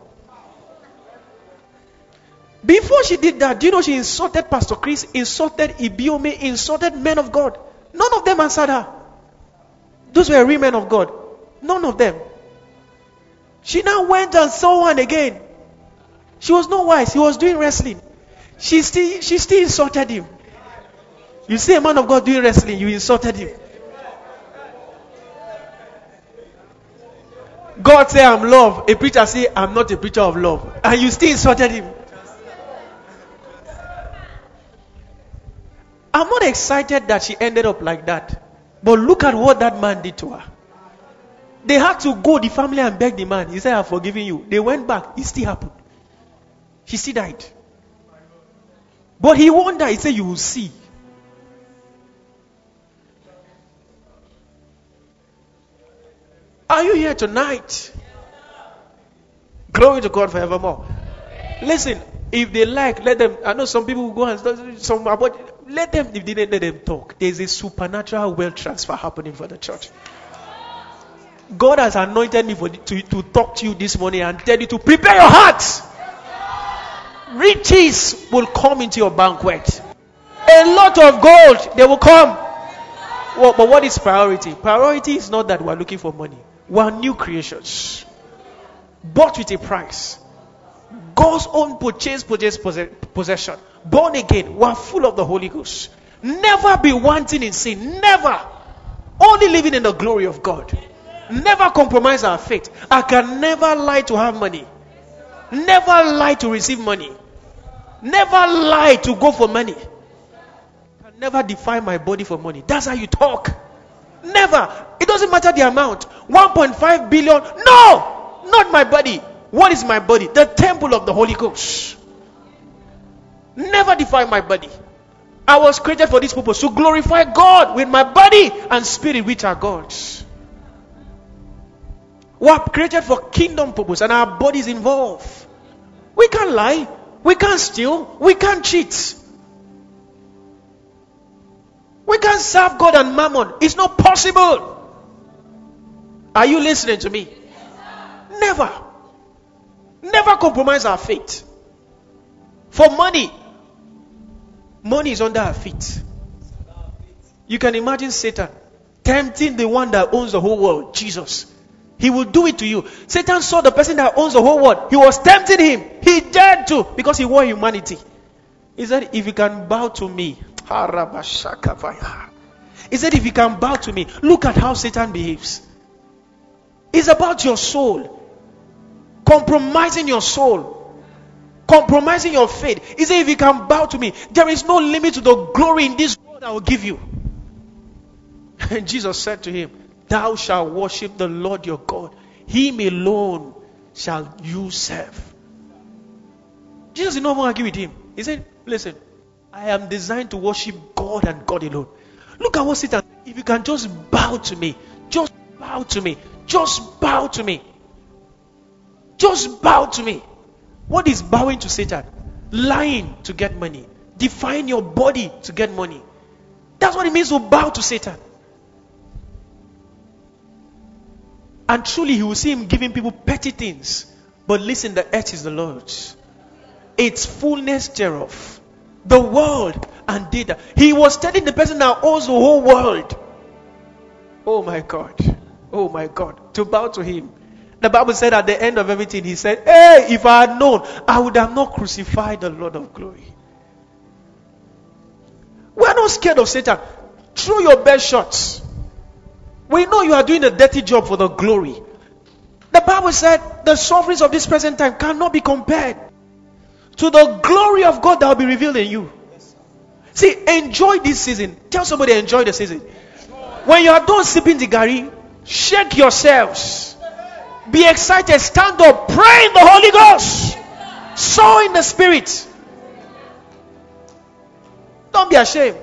Before she did that, do you know she insulted Pastor Chris, insulted Ibiome, insulted men of God? None of them answered her. Those were real men of God. None of them. She now went and saw one again. She was not wise. He was doing wrestling. She still insulted him. You see a man of God doing wrestling, you insulted him. God say I'm love. A preacher say I'm not a preacher of love. And you still insulted him. I'm not excited that she ended up like that. But look at what that man did to her. They had to go, the family, and beg the man. He said, I've forgiven you. They went back. It still happened. She still died. But he wondered. He said, you will see. Are you here tonight? Glory to God forevermore. Listen, if they like, let them. I know some people will go and some about. Let them, if they didn't let them talk. There's a supernatural wealth transfer happening for the church. God has anointed me to talk to you this morning and tell you to prepare your hearts. Riches will come into your banquet. A lot of gold, they will come. Well, but what is priority? Priority is not that we are looking for money. We are new creations. Bought with a price. God's own possession. Born again. We are full of the Holy Ghost. Never be wanting in sin. Never. Only living in the glory of God. Never compromise our faith. I can never lie to have money. Never lie to receive money. Never lie to go for money. I can never define my body for money. That's how you talk. Never. It doesn't matter the amount. 1.5 billion. No! Not my body. What is my body? The temple of the Holy Ghost. Never define my body. I was created for this purpose, to glorify God with my body and spirit, which are God's. We are created for kingdom purpose, and our body is involved. We can't lie. We can't steal. We can't cheat. We can't serve God and mammon. It's not possible. Are you listening to me? Never. Never compromise our faith. For money. Money is under our feet. You can imagine Satan tempting the one that owns the whole world, Jesus. He will do it to you. Satan saw the person that owns the whole world. He was tempting him. He dared to, because he wore humanity. He said, if you can bow to me. He said, if you can bow to me. Look at how Satan behaves. It's about your soul. Compromising your soul. Compromising your faith. He said, if you can bow to me, there is no limit to the glory in this world I will give you. And Jesus said to him, thou shalt worship the Lord your God. Him alone shall you serve. Jesus did not want to argue with him. He said, listen, I am designed to worship God and God alone. Look at what Satan said. If you can just bow to me. Just bow to me. Just bow to me. Just bow to me. What is bowing to Satan? Lying to get money. Defying your body to get money. That's what it means to bow to Satan. And truly he will see him giving people petty things. But listen, the earth is the Lord's. Its fullness thereof. The world and data. He was telling the person that owns the whole world. Oh my God. Oh my God. To bow to him. The Bible said at the end of everything, he said, hey, if I had known, I would have not crucified the Lord of glory. We are not scared of Satan. Throw your best shots. We know you are doing a dirty job for the glory. The Bible said the sufferings of this present time cannot be compared to the glory of God that will be revealed in you. See, enjoy this season. Tell somebody, enjoy the season. When you are done sipping the gari, shake yourselves. Be excited. Stand up. Pray in the Holy Ghost. Sow in the Spirit. Don't be ashamed.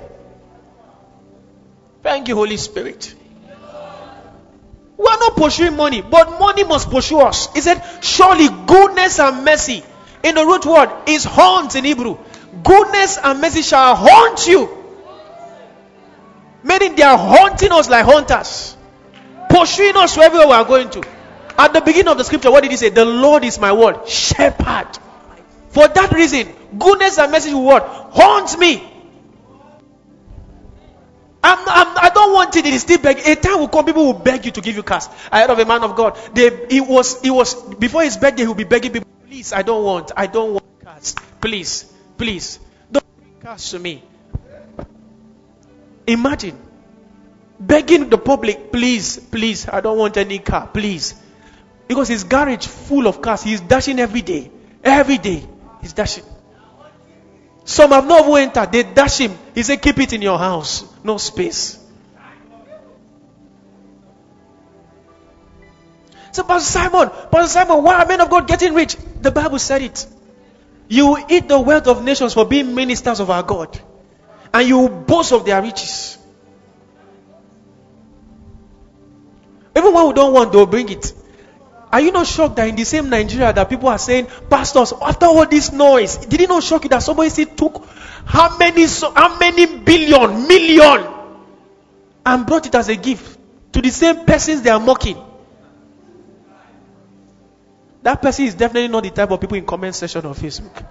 Thank you, Holy Spirit. We are not pursuing money, but money must pursue us. He said, surely goodness and mercy. In the root word is haunt in Hebrew. Goodness and mercy shall haunt you. Meaning they are haunting us like hunters. Pursuing us wherever we are going to. At the beginning of the scripture, what did he say? The Lord is my word, shepherd. For that reason, goodness and mercy will what? Haunt me. I don't want it. It is still begging. A time will come, people will beg you to give you cars. I heard of a man of God. He was before his birthday, he will be begging people, please, I don't want cars. Please, don't bring cars to me. Imagine begging the public, please, I don't want any car, please. Because his garage full of cars, he is dashing every day. Every day, he's dashing. Some have not even entered. They dash him. He said, keep it in your house. No space. So, Pastor Simon, why are men of God getting rich? The Bible said it. You will eat the wealth of nations for being ministers of our God. And you will boast of their riches. Even when we don't want, they'll bring it. Are you not shocked that in the same Nigeria that people are saying, pastors, after all this noise, did it not shock you that somebody still took how many million and brought it as a gift to the same persons they are mocking? That person is definitely not the type of people in comment section of Facebook.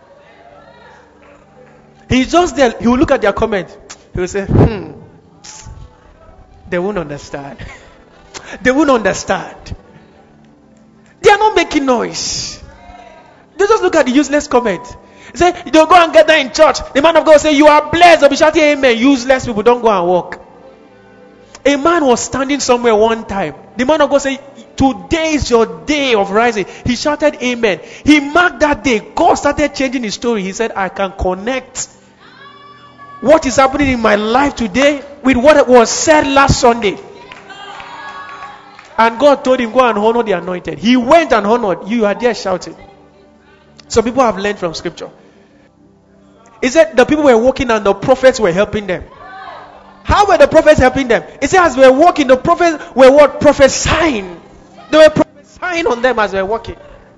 He's just there. He will look at their comment. He will say, They won't understand. They won't understand. They are not making noise. They just look at the useless comment. Say, they'll go and gather in church. The man of God will say, you are blessed. They'll be shouting amen. Useless people, don't go and walk. A man was standing somewhere one time. The man of God said, today is your day of rising. He shouted amen. He marked that day. God started changing his story. He said, I can connect what is happening in my life today with what was said last Sunday. And God told him, go and honor the anointed. He went and honored. You are there shouting. So people have learned from scripture. He said the people were walking and the prophets were helping them. How were the prophets helping them? He said as they were walking, the prophets were what? Prophesying. They were prophesying on them as they were walking.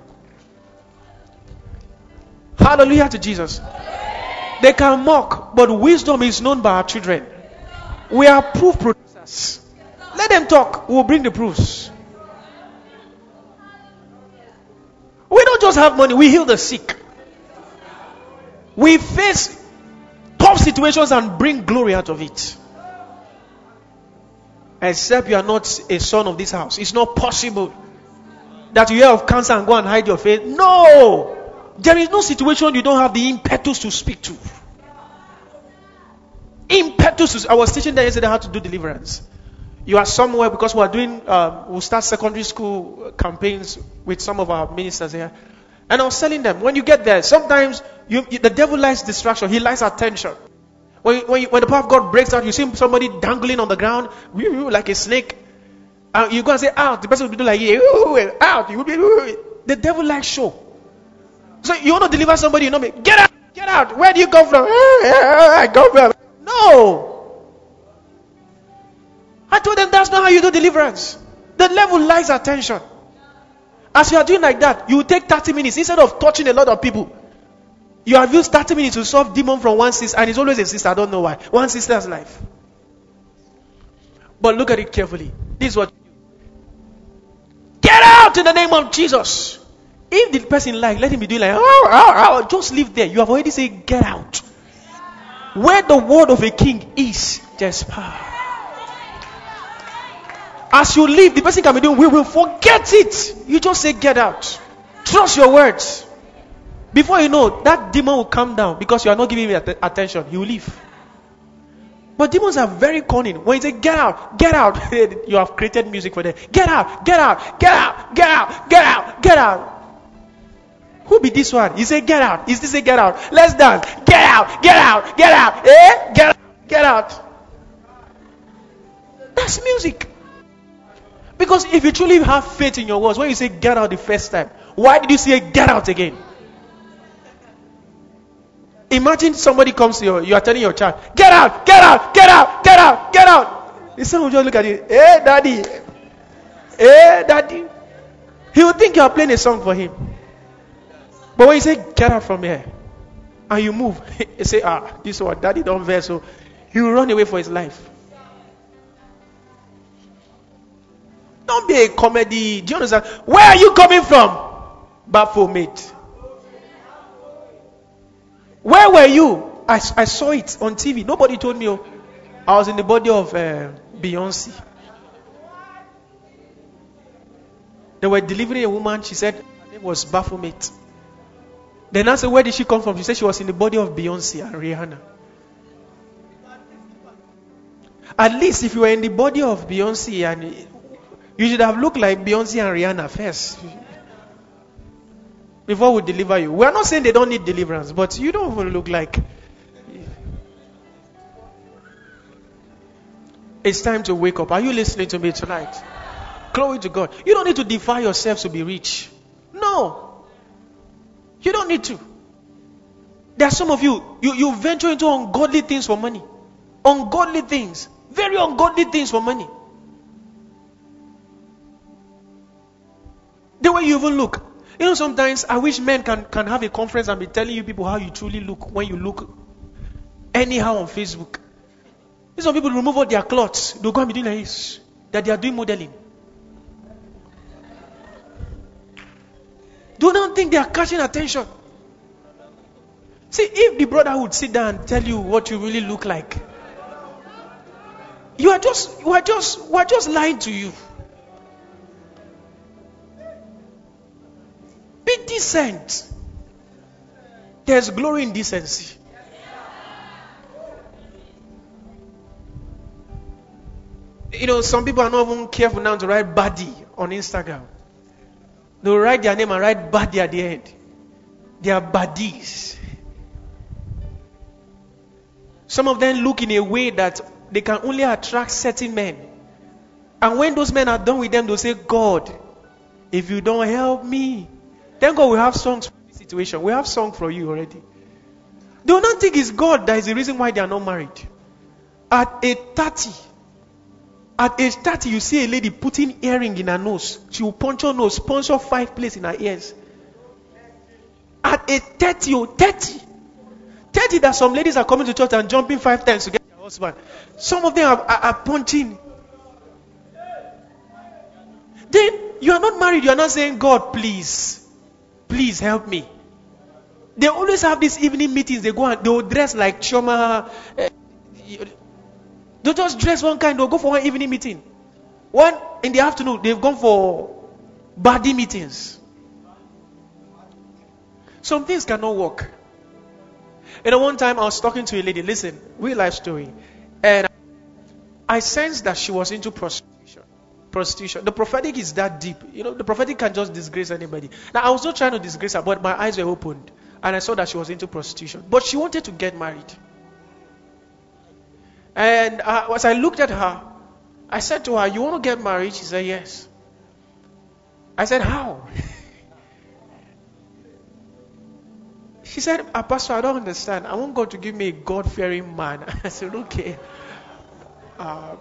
Hallelujah to Jesus. They can mock, but wisdom is known by our children. We are proof producers. Let them talk. We'll bring the proofs. We don't just have money. We heal the sick. We face tough situations and bring glory out of it. Except you are not a son of this house. It's not possible that you hear of cancer and go and hide your face. No! There is no situation you don't have the impetus to speak to. Impetus. I was teaching them yesterday how to do deliverance. You are somewhere because we are doing, we'll start secondary school campaigns with some of our ministers here. And I was telling them, when you get there, sometimes the devil likes distraction. He likes attention. When the power of God breaks out, you see somebody dangling on the ground, like a snake. You go and say, out. The person will do like, out. The devil likes show. So you want to deliver somebody, you know me. Get out. Get out. Where do you come from? I come from. No. I told them that's not how you do deliverance. The devil likes attention. As you are doing like that, you will take 30 minutes instead of touching a lot of people. You have used 30 minutes to solve demon from one sister, and it's always a sister. I don't know why. One sister's life. But look at it carefully. This is what you do. Get out in the name of Jesus. If the person like, let him be doing like, just leave there. You have already said, get out. Where the word of a king is, there's power. As you leave, the person can be doing, we will forget it. You just say, get out. Trust your words. Before you know, that demon will come down because you are not giving him attention. He will leave. But demons are very cunning. When you say, get out, you have created music for them. Get out, get out, get out, get out, get out, get out. Who be this one? You say, get out. Is this a get out? Let's dance. Get out, get out, get out. Get out, get out. That's music. Because if you truly have faith in your words, when you say get out the first time, why did you say get out again? Imagine somebody comes to you are telling your child, get out, get out, get out, get out, get out. The son will just look at you, hey daddy, hey daddy. He will think you are playing a song for him. But when you say get out from here, and you move, you say, this is what daddy don't vex, so he will run away for his life. Don't be a comedy. Do you understand? Where are you coming from? Baphomet. Where were you? I saw it on TV. Nobody told me. I was in the body of Beyonce. They were delivering a woman. She said her name was Baphomet. Then I said, where did she come from? She said she was in the body of Beyonce and Rihanna. At least if you were in the body of Beyonce and you should have looked like Beyonce and Rihanna first before we deliver you. We are not saying they don't need deliverance, but you don't even look like. It's time to wake up. Are you listening to me tonight? Glory to God. You don't need to defy yourself to be rich. No. You don't need to. There are some of you venture into ungodly things for money. Ungodly things. Very ungodly things for money. The way you even look. You know, sometimes I wish men can have a conference and be telling you people how you truly look when you look anyhow on Facebook. Some people remove all their clothes. They'll go and be doing like this. That they are doing modeling. Do not think they are catching attention. See, if the brother would sit down and tell you what you really look like, we're just lying to you. Be decent. There's glory in decency. Some people are not even careful now to write baddie on Instagram. They'll write their name and write baddie at the end. They are baddies. Some of them look in a way that they can only attract certain men. And when those men are done with them, they'll say, God, if you don't help me, then God will have songs for this situation. We have songs for you already. They will not think it's God that is the reason why they are not married. At age 30, you see a lady putting earring in her nose. She will punch her nose, sponsor 5 places in her ears. At age 30, that some ladies are coming to church and jumping 5 times to get their husband. Some of them are punching. Then you are not married. You are not saying, God, please help me. They always have these evening meetings. They will dress like Choma. They'll just dress one kind. They'll go for one evening meeting. One in the afternoon, they've gone for body meetings. Some things cannot work. One time I was talking to a lady. Listen, real life story. And I sensed that she was into prostitution. The prophetic is that deep. The prophetic can just disgrace anybody. Now, I was not trying to disgrace her, but my eyes were opened. And I saw that she was into prostitution. But she wanted to get married. And as I looked at her, I said to her, you want to get married? She said, yes. I said, how? She said, Pastor, I don't understand. I want God to give me a God-fearing man. I said, okay. I'm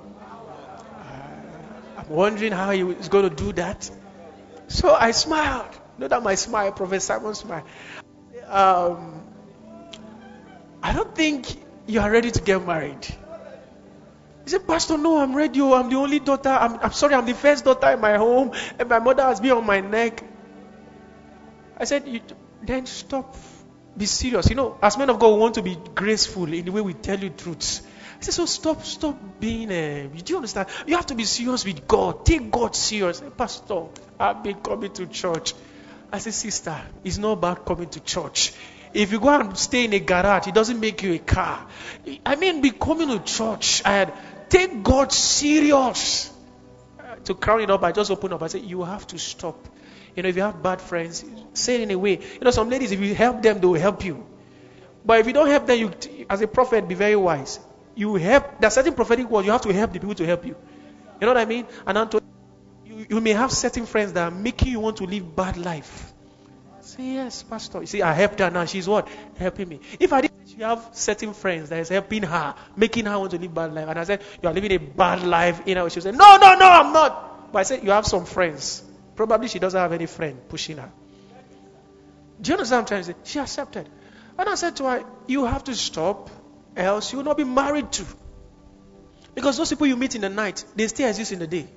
wondering how he is going to do that. So I smiled. Not that my smile, Prophet Simon smile. I don't think you are ready to get married. He said, Pastor, no, I'm ready. I'm the only daughter. I'm sorry, I'm the first daughter in my home. And my mother has been on my neck. I said, then stop. Be serious. As men of God, we want to be graceful in the way we tell you truths. I said, so stop being do you understand? You have to be serious with God. Take God serious. I said, Pastor, I've been coming to church. I said, sister, it's not about coming to church. If you go and stay in a garage, it doesn't make you a car. I mean, be coming to church and take God serious. To crown it up, I just opened up. I said, you have to stop. If you have bad friends, say it in a way. Some ladies, if you help them, they will help you. But if you don't help them, you, as a prophet, be very wise. You help. There are certain prophetic words. You have to help the people to help you. You know what I mean? And you may have certain friends that are making you want to live bad life. Say, yes, Pastor. You see, I helped her now. She's what? Helping me. If I didn't, she have certain friends that is helping her, making her want to live bad life. And I said, you are living a bad life. She would say, no, I'm not. But I said, you have some friends. Probably she doesn't have any friend pushing her. Do you understand what I'm trying to say? She accepted. And I said to her, you have to stop, else you will not be married to. Because those people you meet in the night, they still exist in the day.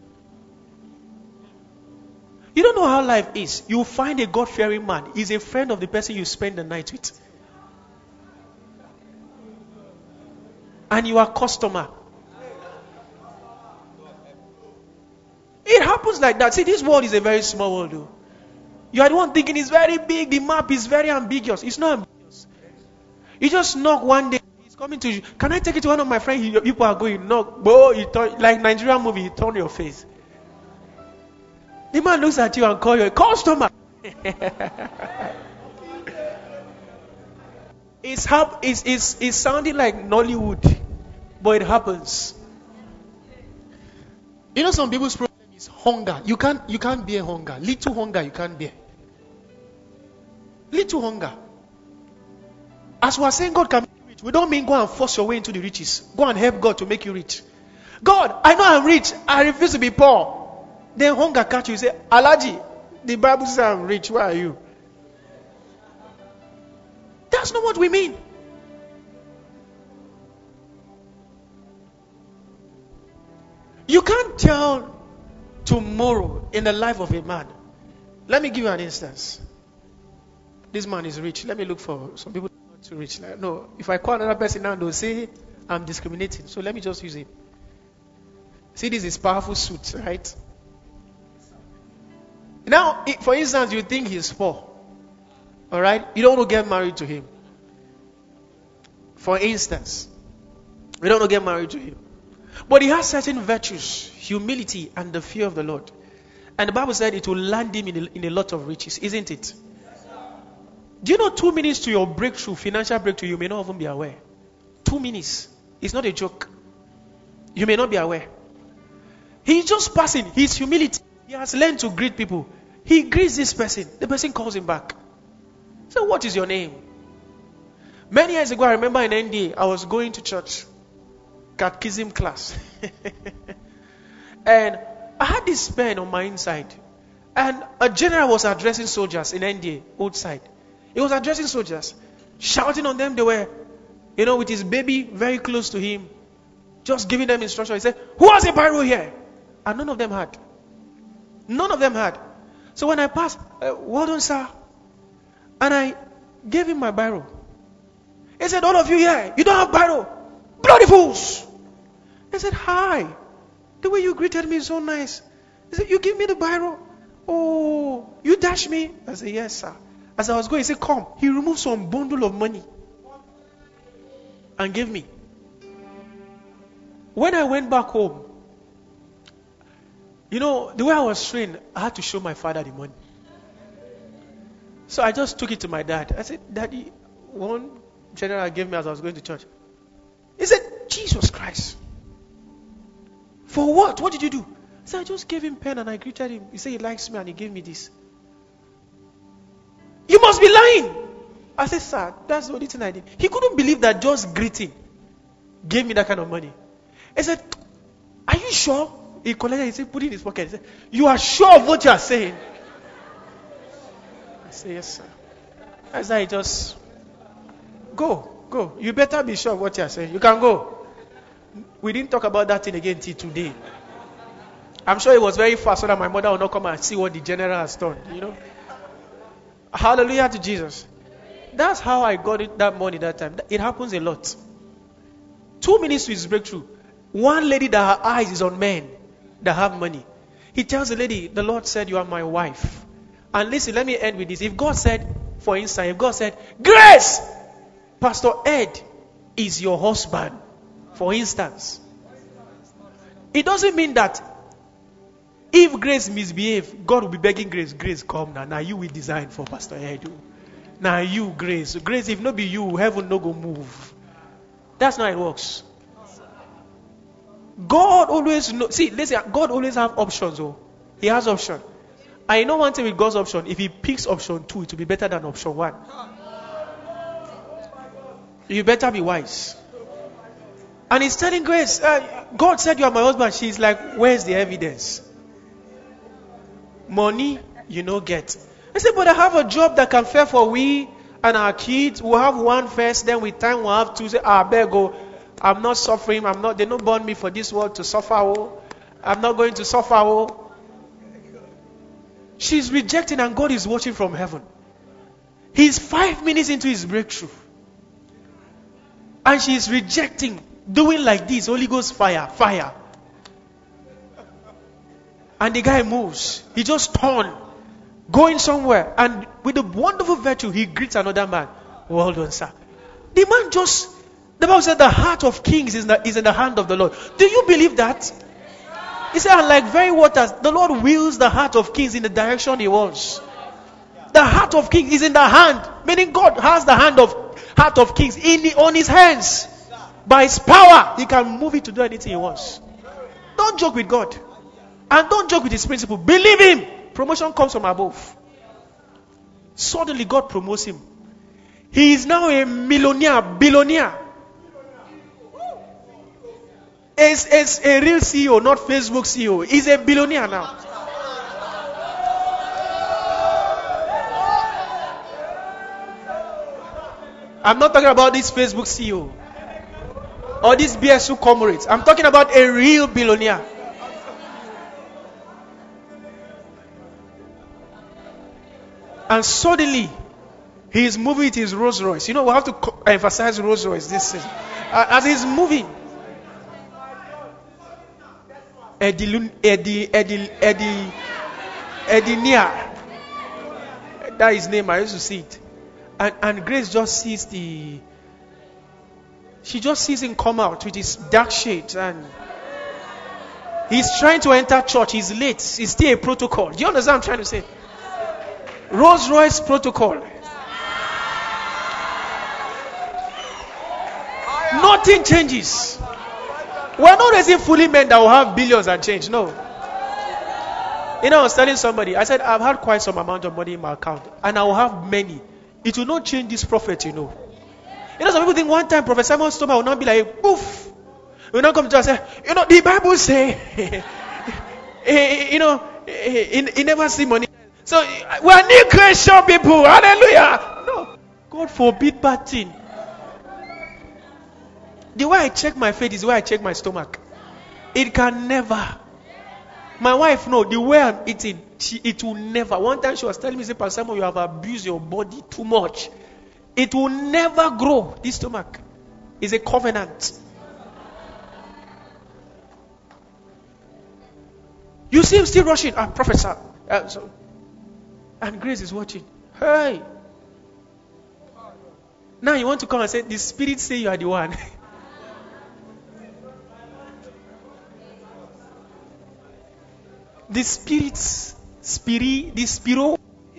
You don't know how life is. You find a God-fearing man. He's a friend of the person you spend the night with. And you are a customer. It happens like that. See, this world is a very small world, though. You are the one thinking it's very big. The map is very ambiguous. It's not ambiguous. You just knock one day. He's coming to you. Can I take it to one of my friends? People are going, knock. Like Nigerian movie, you turn your face. The man looks at you and calls you a customer. It's sounding like Nollywood, but it happens. Some people's problem is hunger. You can't bear hunger. Little hunger you can't bear. Little hunger. As we are saying God can make you rich, we don't mean go and force your way into the riches. Go and help God to make you rich. God, I know I'm rich. I refuse to be poor. Then hunger catch you. You say, Alaji, the Bible says I'm rich. Where are you? That's not what we mean. You can't tell tomorrow in the life of a man. Let me give you an instance. This man is rich. Let me look for some people not too rich. No, if I call another person now, they'll say I'm discriminating. So let me just use him. See, this is powerful suit, right? Now, for instance, you think he's poor. Alright? You don't want to get married to him. For instance, you don't want to get married to him. But he has certain virtues, humility, and the fear of the Lord. And the Bible said it will land him in a lot of riches, isn't it? Do you know 2 minutes to your breakthrough, financial breakthrough, you may not even be aware. 2 minutes. It's not a joke. You may not be aware. He's just passing his humility. He has learned to greet people. He greets this person. The person calls him back. So what is your name? Many years ago, I remember in NDA, I was going to church. Catechism class. And I had this pen on my inside. And a general was addressing soldiers in NDA, outside. He was addressing soldiers. Shouting on them. They were, with his baby very close to him. Just giving them instruction. He said, who has a biro here? And none of them had. None of them had. So when I passed, well done, sir. And I gave him my biro. He said, all of you here, you don't have biro. Bloody fools. I said, hi. The way you greeted me is so nice. He said, you give me the biro. Oh, you dash me? I said, yes, sir. As I was going, he said, come. He removed some bundle of money and gave me. When I went back home, the way I was trained, I had to show my father the money. So I just took it to my dad. I said, Daddy, one general gave me as I was going to church. He said, Jesus Christ. For what? What did you do? I said, I just gave him pen and I greeted him. He said he likes me and he gave me this. You must be lying. I said, sir, that's the only thing I did. He couldn't believe that just greeting gave me that kind of money. He said, are you sure? He collected, he said, put it in his pocket. He said, you are sure of what you are saying? I said, yes, sir. I said, just go. You better be sure of what you are saying. You can go. We didn't talk about that thing again till today. I'm sure it was very fast so that my mother will not come and see what the general has done. Hallelujah to Jesus. That's how I got it that money that time. It happens a lot. 2 minutes to his breakthrough. One lady that her eyes is on men that have money. He tells the lady, the Lord said, you are my wife. And listen, let me end with this. If God said, for instance, if God said, Grace, Pastor Ed is your husband, for instance, it doesn't mean that if Grace misbehave, God will be begging Grace, come now. Now you will design for Pastor Ed. Now you, Grace, if not be you, heaven no go move. That's not how it works. God always listen, God always have options. He has option. I know one thing with God's option, if he picks option 2, it will be better than option 1. You better be wise. And he's telling Grace, God said you are my husband. She's like, where's the evidence? Money, get. I said, but I have a job that can fare for we and our kids. We'll have one first, then with time we'll have two. Say, beg, I'm not suffering. They don't born me for this world to suffer. I'm not going to suffer. She's rejecting and God is watching from heaven. He's 5 minutes into his breakthrough. And she's rejecting, doing like this, Holy Ghost fire. And the guy moves. He just turned, going somewhere. And with a wonderful virtue, he greets another man. Well done, sir. The man the Bible said the heart of kings is in the hand of the Lord. Do you believe that? He said, like very waters, the Lord wills the heart of kings in the direction he wants. The heart of kings is in the hand. Meaning God has the heart of kings on his hands. By his power, he can move it to do anything he wants. Don't joke with God. And don't joke with his principle. Believe him. Promotion comes from above. Suddenly God promotes him. He is now a millionaire, billionaire. Is a real CEO, not Facebook CEO. He's a billionaire now. I'm not talking about this Facebook CEO or this BSU comrades. I'm talking about a real billionaire. And suddenly, he is moving with his Rolls Royce. We have to emphasize Rolls Royce this season. As he's moving. Edinia. That is his name. I used to see it. And Grace just sees she just sees him come out with his dark shades, and he's trying to enter church. He's late. It's still a protocol. Do you understand what I'm trying to say? Rolls Royce protocol. Nothing changes. We're not raising fully men that will have billions and change. No. You know, I was telling somebody, I said, I've had quite some amount of money in my account, and I will have many. It will not change this prophet, you know. You know, some people think one time Prophet Simon's stomach will not be like, poof. We will not come to us and say, you know, the Bible say, you know, he never see money. So, we are new creation people. Hallelujah. No. God forbid bad thing. The way I check my faith is the way I check my stomach. It can never. My wife, no, the way I'm eating, it will never. One time she was telling me, say, Pastor Simon, you have abused your body too much. It will never grow. This stomach is a covenant. You see him still rushing. Professor. And Grace is watching. Hey. Now you want to come and say, the spirit say you are the one. The spiro.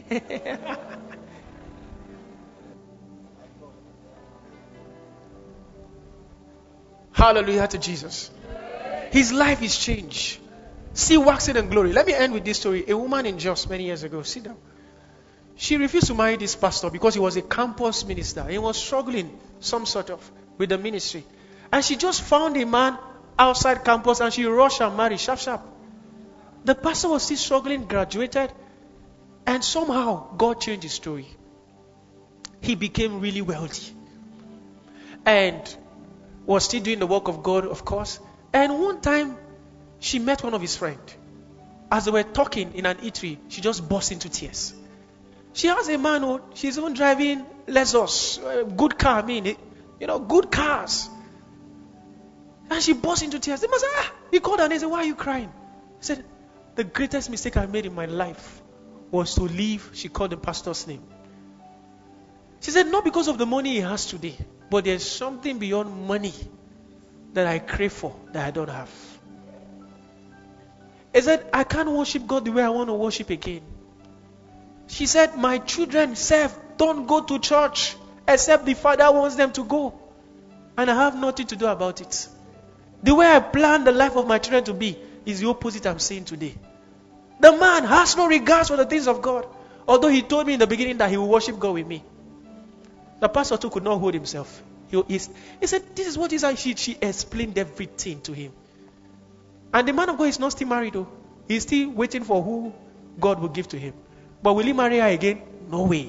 Hallelujah to Jesus. His life is changed. See, waxing and glory. Let me end with this story. A woman in Jos many years ago, sit down. She refused to marry this pastor because he was a campus minister. He was struggling some sort of with the ministry. And she just found a man outside campus and she rushed and married. Sharp. The pastor was still struggling, graduated, and somehow God changed his story. He became really wealthy and was still doing the work of God, of course. And one time, she met one of his friends. As they were talking in an eatery, she just burst into tears. She has a man who, she's even driving Lexus, good car, good cars. And she burst into tears. They must say, he called her and he said, why are you crying? He said, the greatest mistake I made in my life was to leave. She called the pastor's name. She said, not because of the money he has today, but there's something beyond money that I crave for that I don't have. He said, I can't worship God the way I want to worship again. She said, my children don't go to church except the father wants them to go. And I have nothing to do about it. The way I plan the life of my children to be is the opposite I'm saying today. The man has no regards for the things of God. Although he told me in the beginning that he will worship God with me. The pastor too could not hold himself. He said, this is what is. She explained everything to him. And the man of God is not still married though. He's still waiting for who God will give to him. But will he marry her again? No way.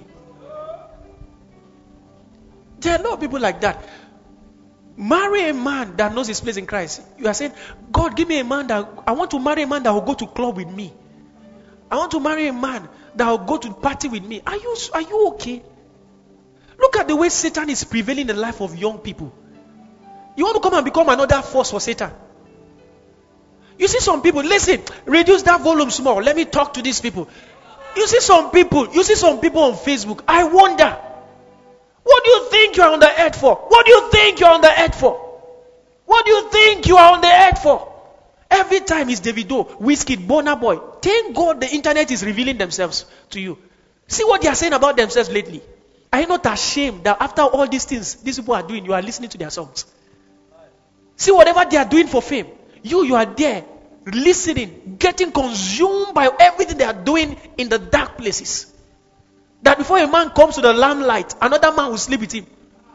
There are a lot of people like that. Marry a man that knows his place in Christ. You are saying, God, give me a man I want to marry a man that will go to club with me. I want to marry a man that will go to party with me. Are you okay? Look at the way Satan is prevailing in the life of young people. You want to come and become another force for Satan? You see some people, listen, reduce that volume small. Let me talk to these people. You see some people on Facebook. I wonder, what do you think you're on the earth for? What do you think you're on the earth for? What do you think you are on the earth for? Every time it's Davido, Wizkid, Burna Boy. Thank God the internet is revealing themselves to you. See what they are saying about themselves lately. Are you not ashamed that after all these things these people are doing, you are listening to their songs? See whatever they are doing for fame. You are there, listening, getting consumed by everything they are doing in the dark places. That before a man comes to the lamplight, another man will sleep with him.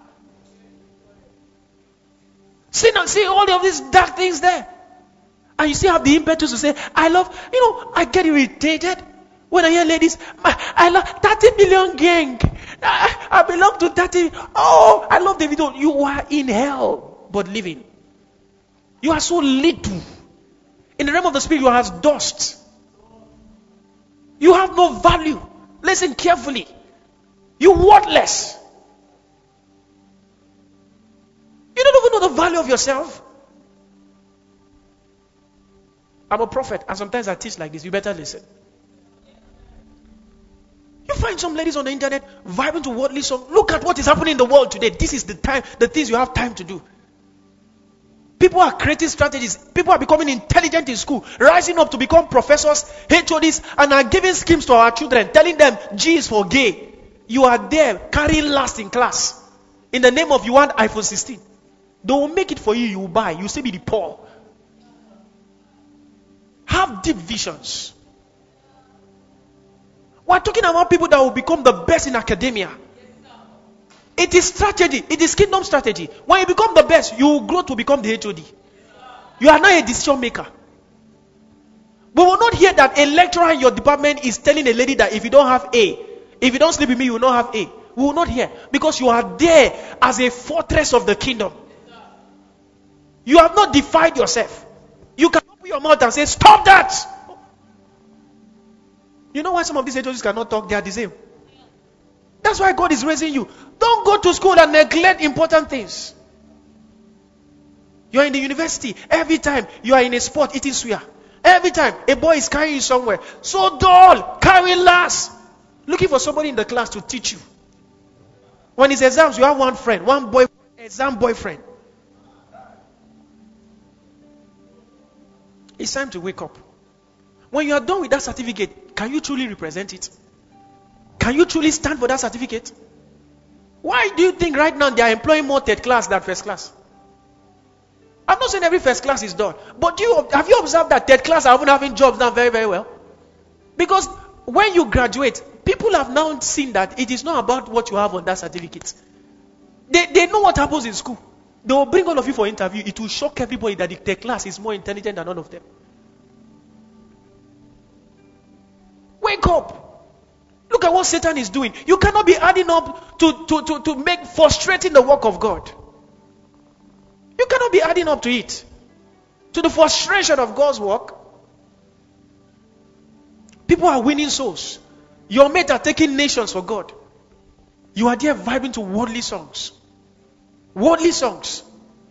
See all of these dark things there. And you still have the impetus to say, I get irritated when I hear ladies, I love 30 million gang. I belong to 30. Oh, I love the video. You are in hell, but living. You are so little. In the realm of the spirit, you are as dust. You have no value. Listen carefully. You're worthless. You don't even know the value of yourself. I'm a prophet, and sometimes I teach like this. You better listen. You find some ladies on the internet vibing to worldly songs. Look at what is happening in the world today. This is the time, the things you have time to do. People are creating strategies. People are becoming intelligent in school, rising up to become professors, HODs, and are giving schemes to our children, telling them G is for gay. You are there carrying last in class. In the name of you want iPhone 16. They will make it for you, you will buy. You will still be the poor. Have deep visions. We're talking about people that will become the best in academia. It is strategy. It is kingdom strategy. When you become the best, you will grow to become the HOD. You are not a decision maker. We will not hear that a lecturer in your department is telling a lady that if you don't have A, if you don't sleep with me, you will not have A. We will not hear. Because you are there as a fortress of the kingdom. You have not defied yourself. You can open your mouth and say, stop that! You know why some of these HODs cannot talk? They are the same. That's why God is raising you. Don't go to school and neglect important things. You are in the university. Every time you are in a sport eating suya. Every time a boy is carrying you somewhere. So dull. Carrying last. Looking for somebody in the class to teach you. When it's exams, you have one friend. One boy, exam boyfriend. It's time to wake up. When you are done with that certificate, can you truly represent it? Can you truly stand for that certificate? Why do you think right now they are employing more third class than first class? I'm not saying every first class is done. But have you observed that third class are even having jobs now very, very well? Because when you graduate, people have now seen that it is not about what you have on that certificate. They know what happens in school. They will bring all of you for interview. It will shock everybody that the third class is more intelligent than none of them. Wake up. Look at what Satan is doing. You cannot be adding up to make frustrating the work of God. You cannot be adding up to it. To the frustration of God's work. People are winning souls. Your mates are taking nations for God. You are there vibing to worldly songs. Worldly songs.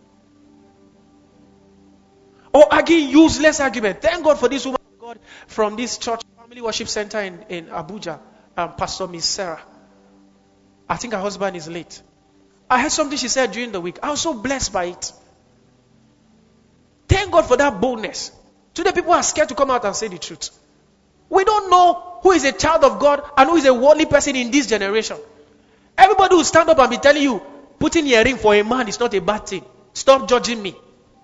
Or arguing useless argument. Thank God for this woman of God from this church family worship center in Abuja. Pastor Miss Sarah. I think her husband is late. I heard something she said during the week. I was so blessed by it. Thank God for that boldness. Today people are scared to come out and say the truth. We don't know who is a child of God and who is a worldly person in this generation. Everybody will stand up and be telling you, putting a ring for a man is not a bad thing. Stop judging me.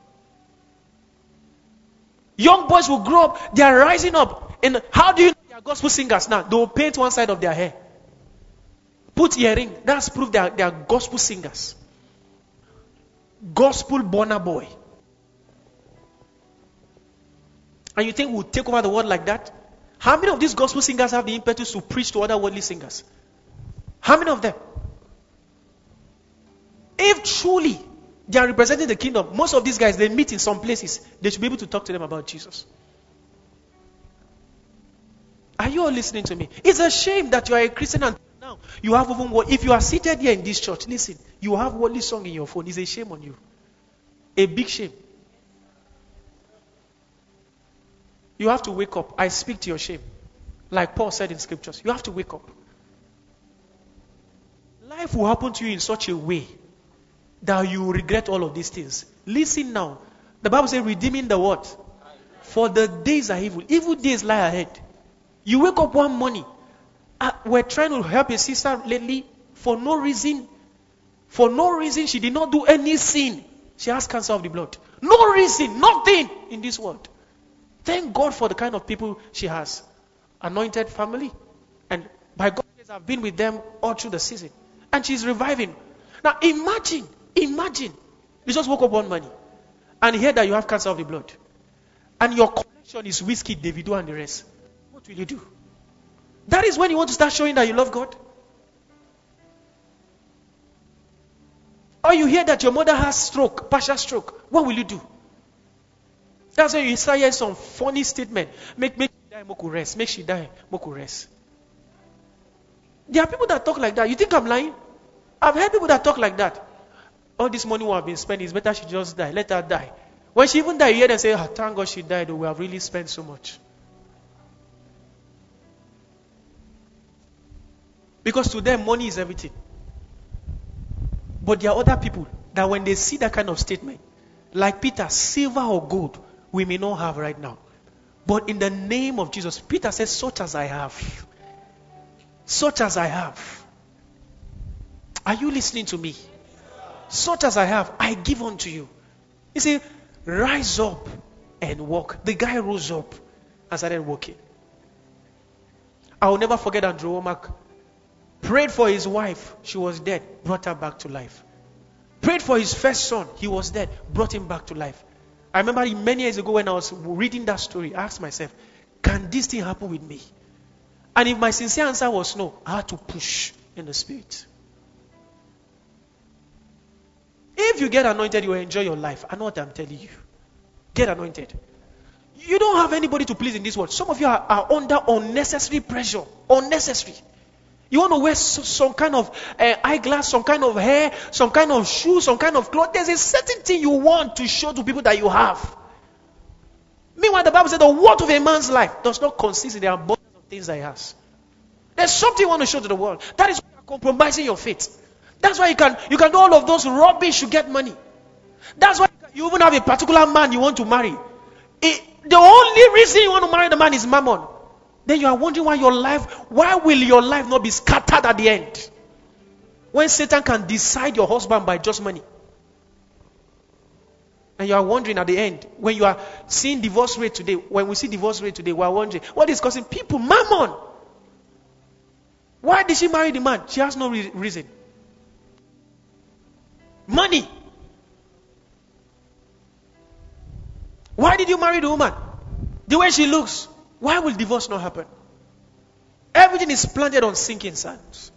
Young boys will grow up, they are rising up. And how do you know they are gospel singers now? They will paint one side of their hair. Put earring. That's proof they are gospel singers. Gospel Burna Boy. And you think we'll take over the world like that? How many of these gospel singers have the impetus to preach to other worldly singers? How many of them? If truly they are representing the kingdom, most of these guys, they meet in some places. They should be able to talk to them about Jesus. Are you all listening to me? It's a shame that you are a Christian and now you have even what, if you are seated here in this church, listen, you have worldly song in your phone. It's a shame on you. A big shame. You have to wake up. I speak to your shame. Like Paul said in scriptures. You have to wake up. Life will happen to you in such a way that you will regret all of these things. Listen now. The Bible says redeeming the what? For the days are evil. Evil days lie ahead. You wake up one morning. We're trying to help a sister lately for no reason. For no reason. She did not do any sin. She has cancer of the blood. No reason. Nothing in this world. Thank God for the kind of people she has. Anointed family. And by God's grace, I've been with them all through the season. And she's reviving. Now imagine. You just woke up one morning and hear that you have cancer of the blood. And your collection is whiskey, Davido and the rest. What will you do? That is when you want to start showing that you love God. Or you hear that your mother has stroke, partial stroke. What will you do? That's when you start hearing some funny statement. Make she die, Moku rest. Make she die, Moku rest. There are people that talk like that. You think I'm lying? I've heard people that talk like that. All this money we have been spending, it's better she just die. Let her die. When she even died, you hear them say, thank God she died. We have really spent so much. Because to them, money is everything. But there are other people that when they see that kind of statement, like Peter, silver or gold, we may not have right now. But in the name of Jesus, Peter says, such as I have. Such as I have. Are you listening to me? Such as I have, I give unto you. He said, rise up and walk. The guy rose up and started walking. I will never forget Andrew Womack. Prayed for his wife. She was dead. Brought her back to life. Prayed for his first son. He was dead. Brought him back to life. I remember many years ago when I was reading that story, I asked myself, can this thing happen with me? And if my sincere answer was no, I had to push in the spirit. If you get anointed, you will enjoy your life. I know what I'm telling you. Get anointed. You don't have anybody to please in this world. Some of you are under unnecessary pressure. Unnecessary. You want to wear some kind of eyeglass, some kind of hair, some kind of shoes, some kind of clothes. There's a certain thing you want to show to people that you have. Meanwhile, the Bible said the worth of a man's life does not consist in the abundance of things that he has. There's something you want to show to the world. That is why you're compromising your faith. That's why you can do all of those rubbish to get money. That's why you even have a particular man you want to marry. The only reason you want to marry the man is mammon. Then you are wondering why will your life not be scattered at the end? When Satan can decide your husband by just money. And you are wondering at the end, when you are seeing divorce rate today, when we see divorce rate today, we are wondering, what is causing people? Mammon. Why did she marry the man? She has no reason. Money. Why did you marry the woman? The way she looks. Why will divorce not happen? Everything is planted on sinking sands.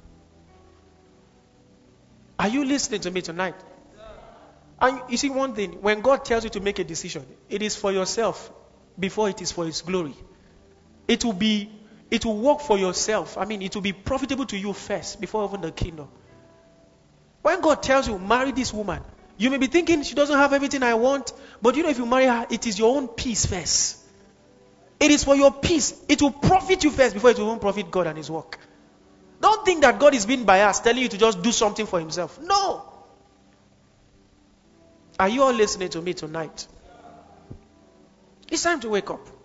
Are you listening to me tonight? And you see one thing, when God tells you to make a decision, it is for yourself before it is for His glory. It will work for yourself. It will be profitable to you first before even the kingdom. When God tells you, marry this woman, you may be thinking she doesn't have everything I want, but if you marry her, it is your own peace first. It is for your peace. It will profit you first before it will even profit God and His work. Don't think that God is being biased, telling you to just do something for Himself. No. Are you all listening to me tonight? It's time to wake up.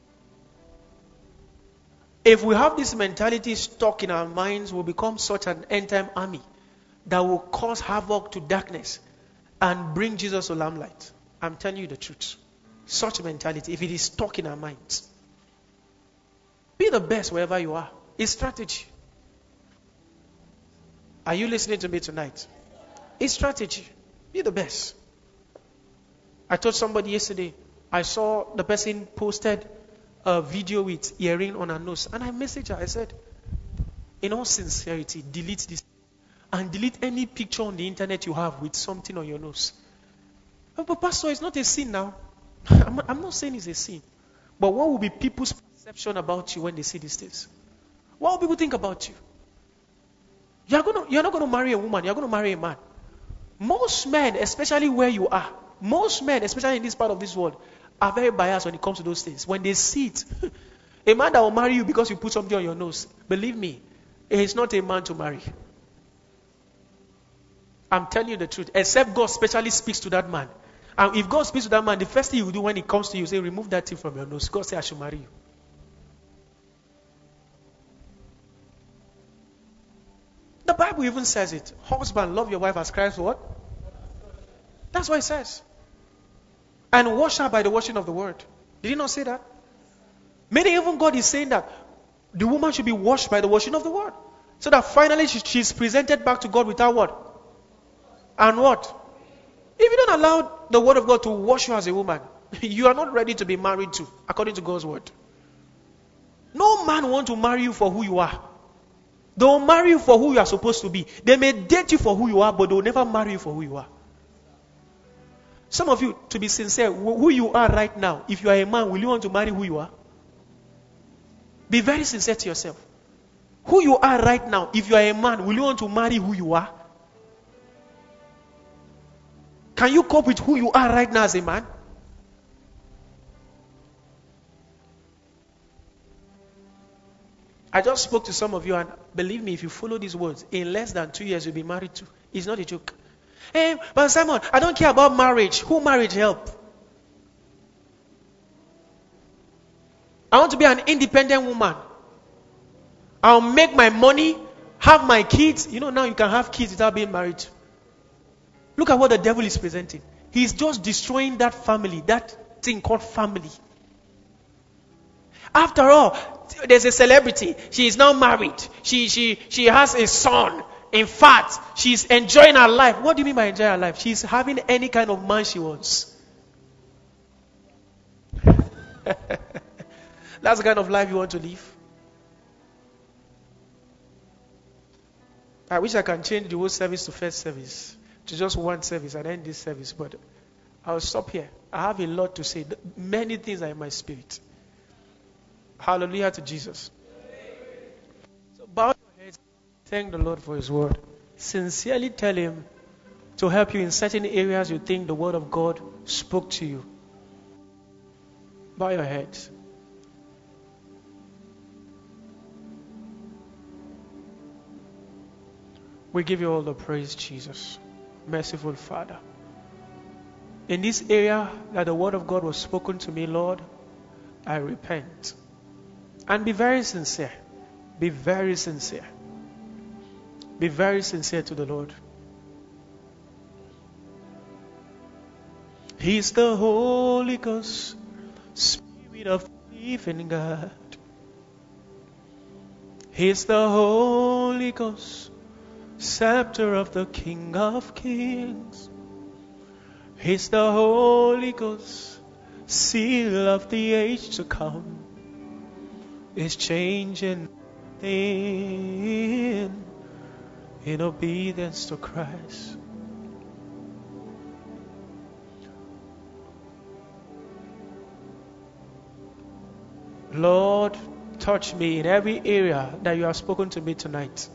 If we have this mentality stuck in our minds, we'll become such an end-time army that will cause havoc to darkness and bring Jesus to limelight. I'm telling you the truth. Such a mentality, if it is stuck in our minds, be the best wherever you are. It's strategy. Are you listening to me tonight? It's strategy. Be the best. I told somebody yesterday, I saw the person posted a video with earring on her nose, and I messaged her. I said, in all sincerity, delete this and delete any picture on the internet you have with something on your nose. But Pastor, it's not a sin now. I'm not saying it's a sin. But what will be people's perception about you when they see these things? What will people think about you? You're not going to marry a woman. You're going to marry a man. Most men, especially where you are, most men, especially in this part of this world, are very biased when it comes to those things. When they see it, a man that will marry you because you put something on your nose, believe me, he's not a man to marry. I'm telling you the truth. Except God specially speaks to that man. And if God speaks to that man, the first thing you do when he comes to you, say, remove that thing from your nose. God say, I should marry you. The Bible even says it. Husband, love your wife as Christ what? That's what it says. And wash her by the washing of the word. Did he not say that? Meaning even God is saying that the woman should be washed by the washing of the word. So that finally she's presented back to God without what? And what? If you don't allow the word of God to wash you as a woman, you are not ready to be married to, according to God's word. No man wants to marry you for who you are. They will marry you for who you are supposed to be. They may date you for who you are, but they will never marry you for who you are. Some of you, to be sincere, who you are right now, if you are a man, will you want to marry who you are? Be very sincere to yourself. Who you are right now, if you are a man, will you want to marry who you are? Can you cope with who you are right now as a man? I just spoke to some of you, and believe me, if you follow these words, in less than 2 years you'll be married to. It's not a joke. Hey, but Simon, I don't care about marriage. Who marriage help? I want to be an independent woman. I'll make my money, have my kids. You know, now you can have kids without being married. Look at what the devil is presenting. He's just destroying that family, that thing called family. After all, there's a celebrity. She is now married. She has a son. In fact, she's enjoying her life. What do you mean by enjoying her life? She's having any kind of man she wants. That's the kind of life you want to live. I wish I can change the whole service to first service, to just one service and end this service, but I'll stop here. I have a lot to say. Many things are in my spirit. Hallelujah to Jesus. So bow your heads. Thank the Lord for His word. Sincerely tell Him to help you in certain areas you think the word of God spoke to you. Bow your heads. We give you all the praise, Jesus. Merciful Father. In this area that the word of God was spoken to me, Lord, I repent. And be very sincere. Be very sincere. Be very sincere to the Lord. He's the Holy Ghost, Spirit of the living God. He's the Holy Ghost, Scepter of the King of Kings. He's the Holy Ghost, Seal of the age to come. Is changing in obedience to Christ. Lord, touch me in every area that you have spoken to me tonight.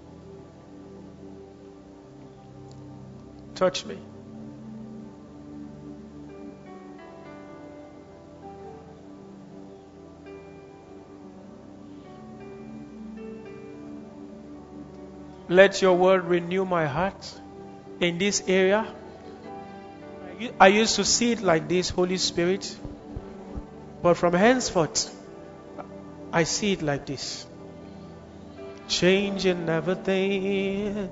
Touch me. Let your word renew my heart in this area. I used to see it like this, Holy Spirit. But from henceforth, I see it like this. Changing everything.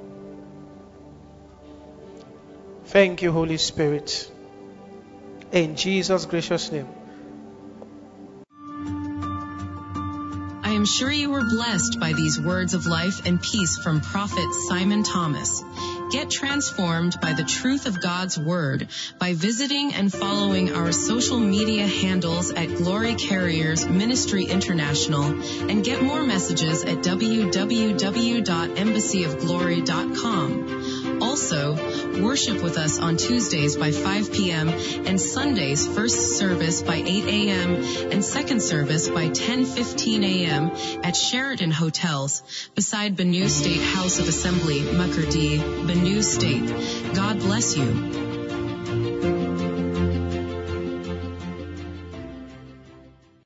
Thank you, Holy Spirit. In Jesus' gracious name. I am sure you were blessed by these words of life and peace from Prophet Simon Thomas. Get transformed by the truth of God's Word by visiting and following our social media handles at Glory Carriers Ministry International, and get more messages at www.embassyofglory.com. Also, worship with us on Tuesdays by 5 p.m. and Sundays first service by 8 a.m. and second service by 10:15 a.m. at Sheraton Hotels beside Benue State House of Assembly, Makurdi, Benue State. God bless you.